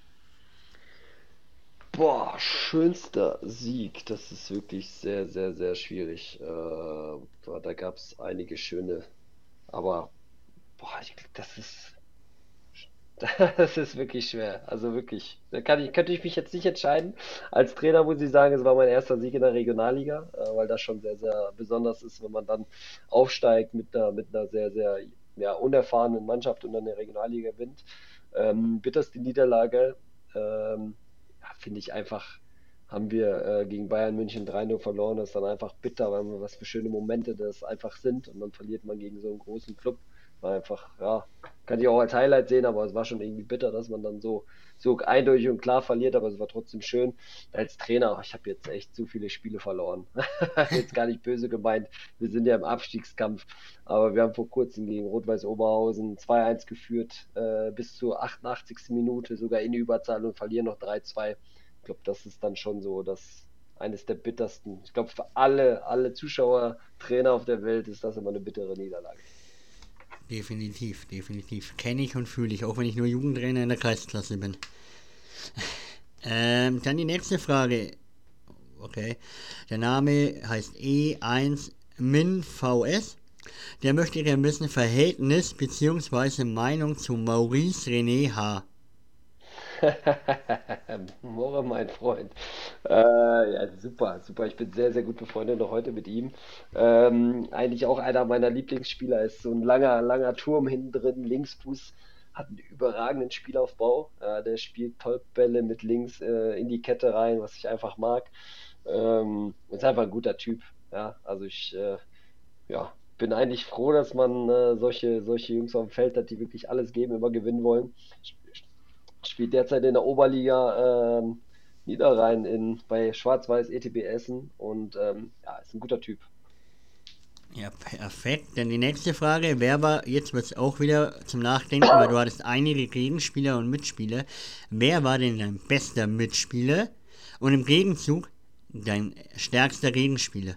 Boah, schönster Sieg, das ist wirklich sehr, sehr, sehr schwierig. Äh, boah, da gab es einige schöne, aber boah, ich, das ist, das ist wirklich schwer. Also wirklich, da kann ich, könnte ich mich jetzt nicht entscheiden. Als Trainer muss ich sagen, es war mein erster Sieg in der Regionalliga, äh, weil das schon sehr, sehr besonders ist, wenn man dann aufsteigt mit einer, mit einer sehr, sehr ja, unerfahrenen Mannschaft und dann der Regionalliga gewinnt. Ähm, bitterste Niederlage, ähm, ja, finde ich einfach, haben wir äh, gegen Bayern München drei null verloren. Das ist dann einfach bitter, weil man was für schöne Momente das einfach sind und dann verliert man gegen so einen großen Club. War einfach, ja, kann ich auch als Highlight sehen, aber es war schon irgendwie bitter, dass man dann so, so eindeutig und klar verliert, aber es war trotzdem schön. Als Trainer, ich habe jetzt echt zu viele Spiele verloren. Jetzt gar nicht böse gemeint, wir sind ja im Abstiegskampf, aber wir haben vor kurzem gegen Rot-Weiß Oberhausen zwei eins geführt, äh, bis zur achtundachtzigsten Minute, sogar in die Überzahl und verlieren noch drei zwei. Ich glaube, das ist dann schon so das eines der bittersten. Ich glaube, für alle, alle Zuschauer, Trainer auf der Welt ist das immer eine bittere Niederlage. Definitiv, definitiv. Kenne ich und fühle ich, auch wenn ich nur Jugendtrainer in der Kreisklasse bin. Ähm, dann die nächste Frage. Okay. Der Name heißt E eins Min V S. Der möchte gerne wissen, Verhältnis bzw. Meinung zu Maurice René H. Morre, mein Freund. Äh, ja, super, super. Ich bin sehr, sehr gut befreundet noch heute mit ihm. Ähm, eigentlich auch einer meiner Lieblingsspieler. Ist so ein langer, langer Turm hinten drin, Linksfuß, hat einen überragenden Spielaufbau. Äh, der spielt Tollbälle mit links äh, in die Kette rein, was ich einfach mag. Ähm, ist einfach ein guter Typ. Ja, also ich, äh, ja, bin eigentlich froh, dass man äh, solche, solche Jungs auf dem Feld hat, die wirklich alles geben, immer gewinnen wollen. Spielt derzeit in der Oberliga ähm, Niederrhein in, bei Schwarz-Weiß E T B Essen und ähm, ja, ist ein guter Typ. Ja, perfekt. Dann die nächste Frage. Wer war, jetzt wird es auch wieder zum Nachdenken, weil du hattest einige Gegenspieler und Mitspieler. Wer war denn dein bester Mitspieler und im Gegenzug dein stärkster Gegenspieler?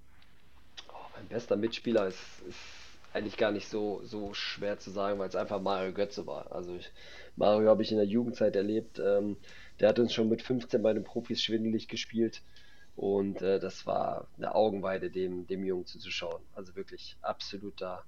Oh, mein bester Mitspieler ist, ist eigentlich gar nicht so, so schwer zu sagen, weil es einfach Mario Götze war. Also ich, Mario habe ich in der Jugendzeit erlebt. Ähm, der hat uns schon mit fünfzehn bei den Profis schwindelig gespielt. Und äh, das war eine Augenweide, dem, dem Jungen zuzuschauen. Also wirklich absoluter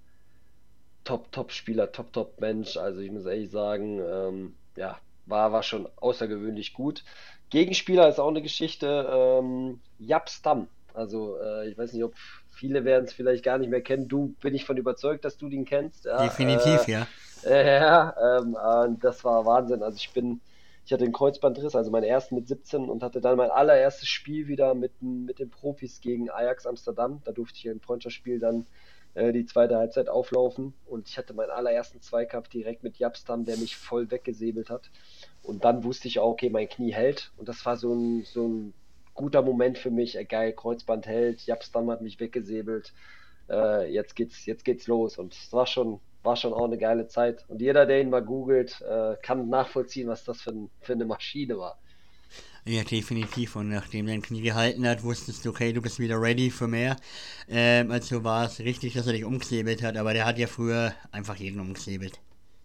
Top, Top-Spieler, Top, Top-Mensch. Also ich muss ehrlich sagen, ähm, ja, war, war schon außergewöhnlich gut. Gegenspieler ist auch eine Geschichte. Ähm, Jaap Stam. Also äh, ich weiß nicht, ob viele werden es vielleicht gar nicht mehr kennen. Du bin ich von überzeugt, dass du den kennst. Ja, Definitiv, äh, ja. äh, ja ähm, und das war Wahnsinn. Also ich bin, ich hatte einen Kreuzbandriss, also meinen ersten mit siebzehn und hatte dann mein allererstes Spiel wieder mit, mit den Profis gegen Ajax Amsterdam. Da durfte ich im Freundschaftsspiel dann äh, die zweite Halbzeit auflaufen und ich hatte meinen allerersten Zweikampf direkt mit Japstam, der mich voll weggesäbelt hat. Und dann wusste ich auch, okay, mein Knie hält und das war so ein, so ein guter Moment für mich. Äh, geil, Kreuzband hält, Japstam hat mich weggesäbelt. Äh, jetzt geht's, jetzt geht's los und es war schon, war schon auch eine geile Zeit. Und jeder, der ihn mal googelt, äh, kann nachvollziehen, was das für, ein, für eine Maschine war. Ja, definitiv. Und nachdem dein Knie gehalten hat, wusstest du, okay, du bist wieder ready für mehr. Ähm, also war es richtig, dass er dich umgesäbelt hat, aber der hat ja früher einfach jeden umgesäbelt.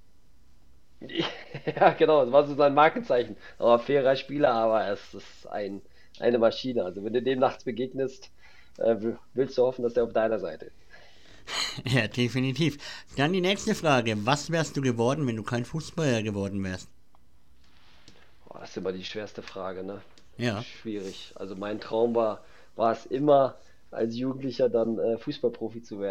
Ja, genau, das war so sein Markenzeichen. Aber fairer Spieler, aber es ist ein, eine Maschine. Also wenn du dem nachts begegnest, äh, w- willst du hoffen, dass er auf deiner Seite ist. Ja, definitiv. Dann die nächste Frage. Was wärst du geworden, wenn du kein Fußballer geworden wärst? Boah, das ist immer die schwerste Frage, ne? Ja. Schwierig. Also mein Traum war, war es immer, als Jugendlicher dann äh, Fußballprofi zu werden.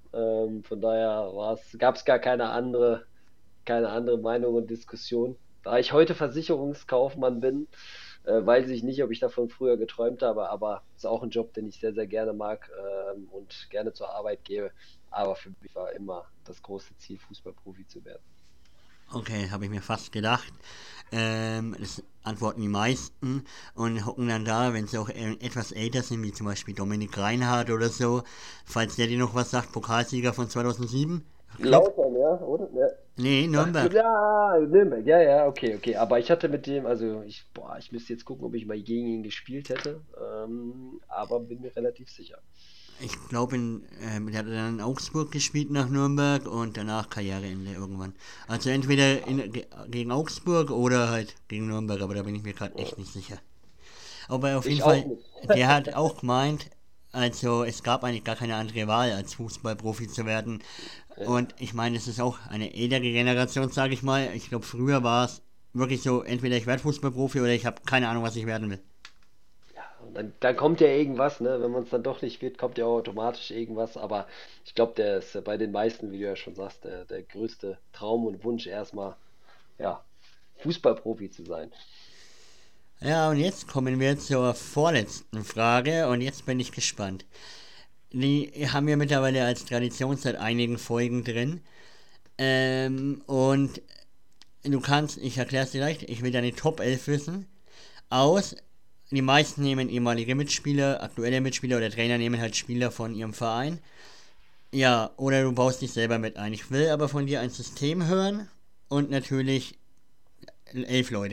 Ähm, von daher gab es gar keine andere, keine andere Meinung und Diskussion. Da ich heute Versicherungskaufmann bin, äh, weiß ich nicht, ob ich davon früher geträumt habe, aber es ist auch ein Job, den ich sehr, sehr gerne mag ähm, und gerne zur Arbeit gehe. Aber für mich war immer das große Ziel, Fußballprofi zu werden. Okay, habe ich mir fast gedacht. Ähm, das antworten die meisten und hocken dann da, wenn sie auch äh, etwas älter sind, wie zum Beispiel Dominik Reinhardt oder so, falls der dir noch was sagt, Pokalsieger von zweitausendsieben, Club? Lautern, ja, oder? Ja. Nee, Ach, Nürnberg. ja, Nürnberg, ja, ja, okay, okay. Aber ich hatte mit dem, also ich, boah, ich müsste jetzt gucken, ob ich mal gegen ihn gespielt hätte. Ähm, aber bin mir relativ sicher. Ich glaube, ähm, der hat dann in Augsburg gespielt nach Nürnberg und danach Karriereende irgendwann. Also entweder in, ge- gegen Augsburg oder halt gegen Nürnberg, aber da bin ich mir gerade echt nicht sicher. Aber auf jeden Ich auch Fall, nicht. der hat auch gemeint, also es gab eigentlich gar keine andere Wahl, als Fußballprofi zu werden. Und ich meine, es ist auch eine ältere Generation, sage ich mal. Ich glaube, früher war es wirklich so, entweder ich werde Fußballprofi oder ich habe keine Ahnung, was ich werden will. Ja, und dann, dann kommt ja irgendwas, ne? Wenn man es dann doch nicht wird, kommt ja automatisch irgendwas. Aber ich glaube, der ist äh, bei den meisten, wie du ja schon sagst, der, der größte Traum und Wunsch erstmal, ja, Fußballprofi zu sein. Ja, und jetzt kommen wir zur vorletzten Frage und jetzt bin ich gespannt. Die haben wir mittlerweile als Tradition seit einigen Folgen drin. Ähm, und du kannst, ich erkläre es dir leicht, ich will deine Top elf wissen. Aus, die meisten nehmen ehemalige Mitspieler, aktuelle Mitspieler oder Trainer nehmen halt Spieler von ihrem Verein. Ja, oder du baust dich selber mit ein. Ich will aber von dir ein System hören und natürlich elf Leute.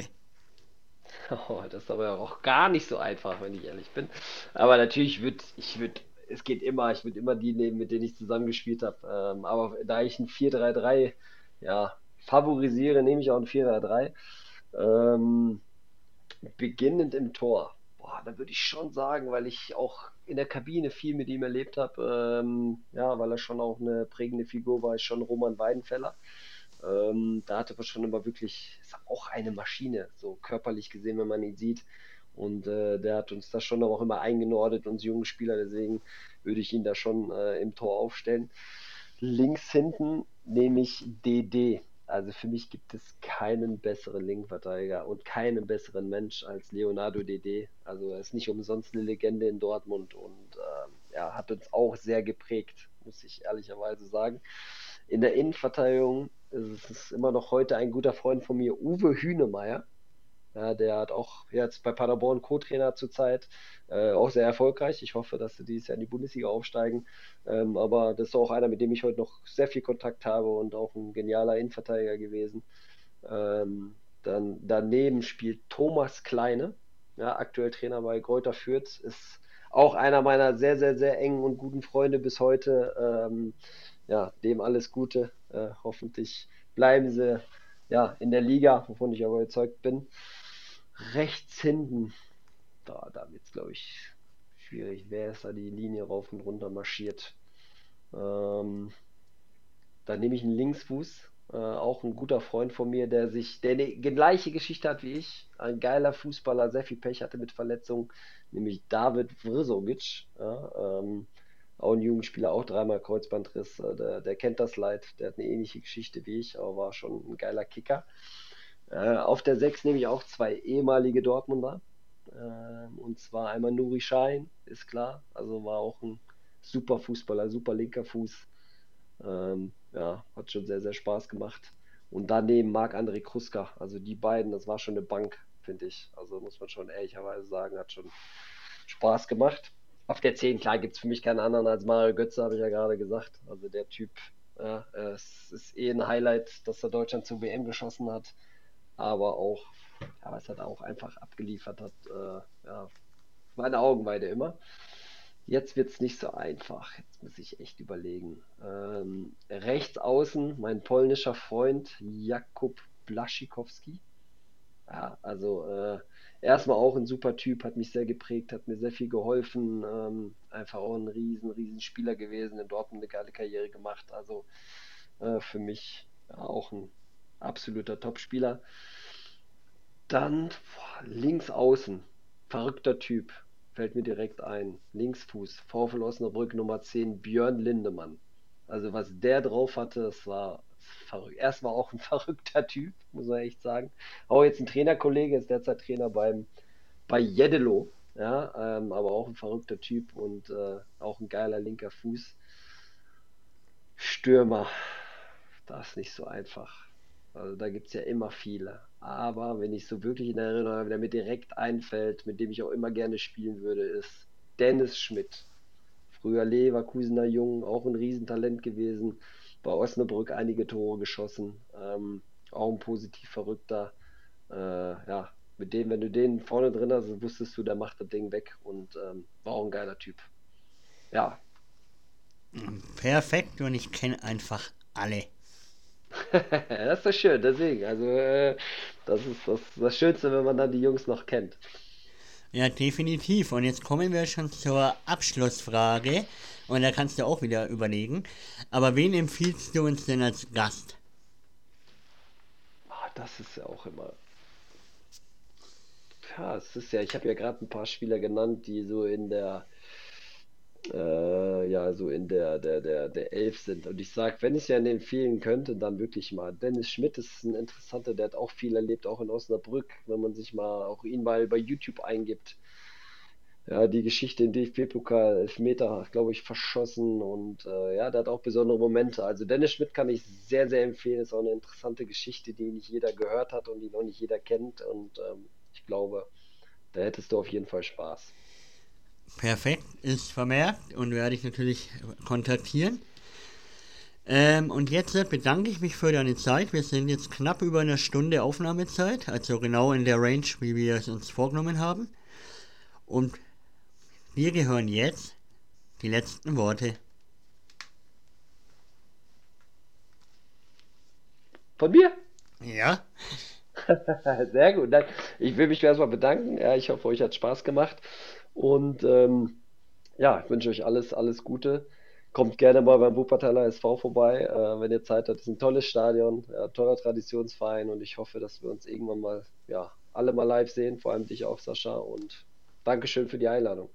Oh, das ist aber auch gar nicht so einfach, wenn ich ehrlich bin. Aber natürlich würde ich würde, es geht immer, ich würde immer die nehmen, mit denen ich zusammengespielt habe. Ähm, aber da ich ein vier drei drei ja, favorisiere, nehme ich auch ein vier drei drei. Ähm, beginnend im Tor. Boah, da würde ich schon sagen, weil ich auch in der Kabine viel mit ihm erlebt habe, ähm, ja, weil er schon auch eine prägende Figur war, ist schon Roman Weidenfeller. Ähm, da hatte man schon immer wirklich, ist auch eine Maschine, so körperlich gesehen, wenn man ihn sieht. Und äh, der hat uns da schon auch immer eingenordet, uns jungen Spieler, deswegen würde ich ihn da schon äh, im Tor aufstellen. Links hinten nehme ich D D. Also für mich gibt es keinen besseren Linksverteidiger und keinen besseren Mensch als Leonardo D D. Also er ist nicht umsonst eine Legende in Dortmund und ähm, ja, hat uns auch sehr geprägt, muss ich ehrlicherweise sagen. In der Innenverteidigung ist es immer noch heute ein guter Freund von mir, Uwe Hünemeyer. Ja, der hat auch jetzt bei Paderborn Co-Trainer zurzeit, äh, auch sehr erfolgreich. Ich hoffe, dass sie dieses Jahr in die Bundesliga aufsteigen. Ähm, aber das ist auch einer, mit dem ich heute noch sehr viel Kontakt habe und auch ein genialer Innenverteidiger gewesen. Ähm, dann daneben spielt Thomas Kleine, ja, aktuell Trainer bei Greuther Fürth, ist auch einer meiner sehr, sehr, sehr engen und guten Freunde bis heute. Ähm, ja, dem alles Gute. Äh, hoffentlich bleiben sie ja in der Liga, wovon ich aber überzeugt bin. Rechts hinten, da, da wird es, glaube ich, schwierig. Wer ist da die Linie rauf und runter marschiert? Ähm, Da nehme ich einen Linksfuß, äh, auch ein guter Freund von mir, der sich, der eine gleiche Geschichte hat wie ich, ein geiler Fußballer, sehr viel Pech hatte mit Verletzungen, nämlich David Vrzovic, ja, ähm, auch ein Jugendspieler, auch dreimal Kreuzbandriss, äh, der, der kennt das Leid, der hat eine ähnliche Geschichte wie ich, aber war schon ein geiler Kicker. Äh, auf der sechs nehme ich auch zwei ehemalige Dortmunder, ähm, und zwar einmal Nuri Sahin, ist klar, also war auch ein super Fußballer, super linker Fuß. Ähm, ja, hat schon sehr, sehr Spaß gemacht. Und daneben Marc-André Kruska. Also die beiden, das war schon eine Bank, finde ich. Also muss man schon ehrlicherweise sagen, hat schon Spaß gemacht. Auf der zehn, klar, gibt es für mich keinen anderen als Mario Götze, habe ich ja gerade gesagt. Also der Typ, ja, es ist eh ein Highlight, dass er Deutschland zur W M geschossen hat. Aber auch, ja, was er da auch einfach abgeliefert hat, äh, ja, meine Augenweide immer. Jetzt wird es nicht so einfach. Jetzt muss ich echt überlegen. Ähm, rechts außen mein polnischer Freund Jakub Blaszczykowski. Ja, also äh, erstmal auch ein super Typ, hat mich sehr geprägt, hat mir sehr viel geholfen. Ähm, einfach auch ein riesen, riesen Spieler gewesen, in Dortmund eine geile Karriere gemacht. Also äh, für mich ja, auch ein absoluter Topspieler. Dann boah, links außen, verrückter Typ, fällt mir direkt ein. Linksfuß, VfL Osnabrück Nummer zehn, Björn Lindemann. Also was der drauf hatte, das war verrückt. Erst war auch ein verrückter Typ, muss man echt sagen. Auch jetzt ein Trainerkollege, ist derzeit Trainer beim, bei Jeddelo, ja, ähm, aber auch ein verrückter Typ und äh, auch ein geiler linker Fuß. Stürmer, das ist nicht so einfach. Also da gibt es ja immer viele. Aber wenn ich so wirklich in Erinnerung habe, der mir direkt einfällt, mit dem ich auch immer gerne spielen würde, ist Dennis Schmidt. Früher Leverkusener Jung, auch ein Riesentalent gewesen. Bei Osnabrück einige Tore geschossen. Ähm, auch ein positiv Verrückter. Äh, ja, mit dem, wenn du den vorne drin hast, wusstest du, der macht das Ding weg und ähm, war auch ein geiler Typ. Ja. Perfekt, und ich kenne einfach alle. Das ist doch schön, deswegen. Also, äh, das ist das, das Schönste, wenn man dann die Jungs noch kennt. Ja, definitiv. Und jetzt kommen wir schon zur Abschlussfrage. Und da kannst du auch wieder überlegen. Aber wen empfiehlst du uns denn als Gast? Ah, das ist ja auch immer. Ja, es ist ja, ich habe ja gerade ein paar Spieler genannt, die so in der, äh, ja, so in der, der, der, der Elf sind. Und ich sage, wenn ich ja empfehlen könnte, dann wirklich mal. Dennis Schmidt ist ein interessanter, der hat auch viel erlebt, auch in Osnabrück, wenn man sich mal auch ihn mal bei YouTube eingibt. Ja, die Geschichte im D F B-Pokal, Elfmeter, glaube ich, verschossen und äh, ja, der hat auch besondere Momente. Also Dennis Schmidt kann ich sehr, sehr empfehlen. Ist auch eine interessante Geschichte, die nicht jeder gehört hat und die noch nicht jeder kennt. Und ähm, ich glaube, da hättest du auf jeden Fall Spaß. Perfekt, ist vermerkt und werde ich natürlich kontaktieren. Ähm, und jetzt bedanke ich mich für deine Zeit. Wir sind jetzt knapp über eine Stunde Aufnahmezeit, also genau in der Range, wie wir es uns vorgenommen haben. Und wir gehören jetzt die letzten Worte. Von mir? Ja. Sehr gut. Dann, ich will mich erstmal bedanken. Ja, ich hoffe, euch hat Spaß gemacht. Und ähm, ja, ich wünsche euch alles, alles Gute. Kommt gerne mal beim Wuppertaler S V vorbei, äh, wenn ihr Zeit habt. Es ist ein tolles Stadion, ja, toller Traditionsverein und ich hoffe, dass wir uns irgendwann mal, ja, alle mal live sehen, vor allem dich auch, Sascha. Und Dankeschön für die Einladung.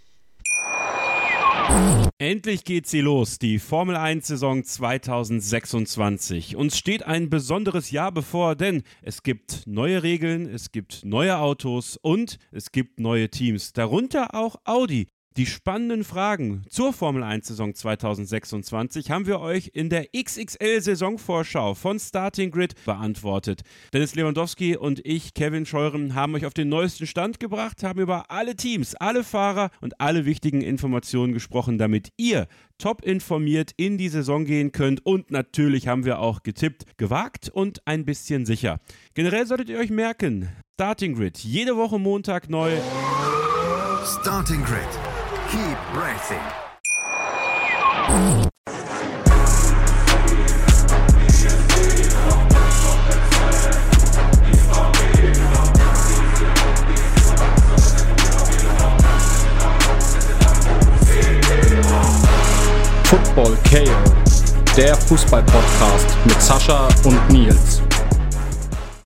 Endlich geht sie los, die Formel eins Saison zweitausendsechsundzwanzig. Uns steht ein besonderes Jahr bevor, denn es gibt neue Regeln, es gibt neue Autos und es gibt neue Teams, darunter auch Audi. Die spannenden Fragen zur Formel eins Saison zweitausendsechsundzwanzig haben wir euch in der X X L-Saisonvorschau von Starting Grid beantwortet. Dennis Lewandowski und ich, Kevin Scheuren, haben euch auf den neuesten Stand gebracht, haben über alle Teams, alle Fahrer und alle wichtigen Informationen gesprochen, damit ihr top informiert in die Saison gehen könnt. Und natürlich haben wir auch getippt, gewagt und ein bisschen sicher. Generell solltet ihr euch merken, Starting Grid, jede Woche Montag neu. Starting Grid. Keep racing. Football K O, der Fußball-Podcast mit Sascha und Nils.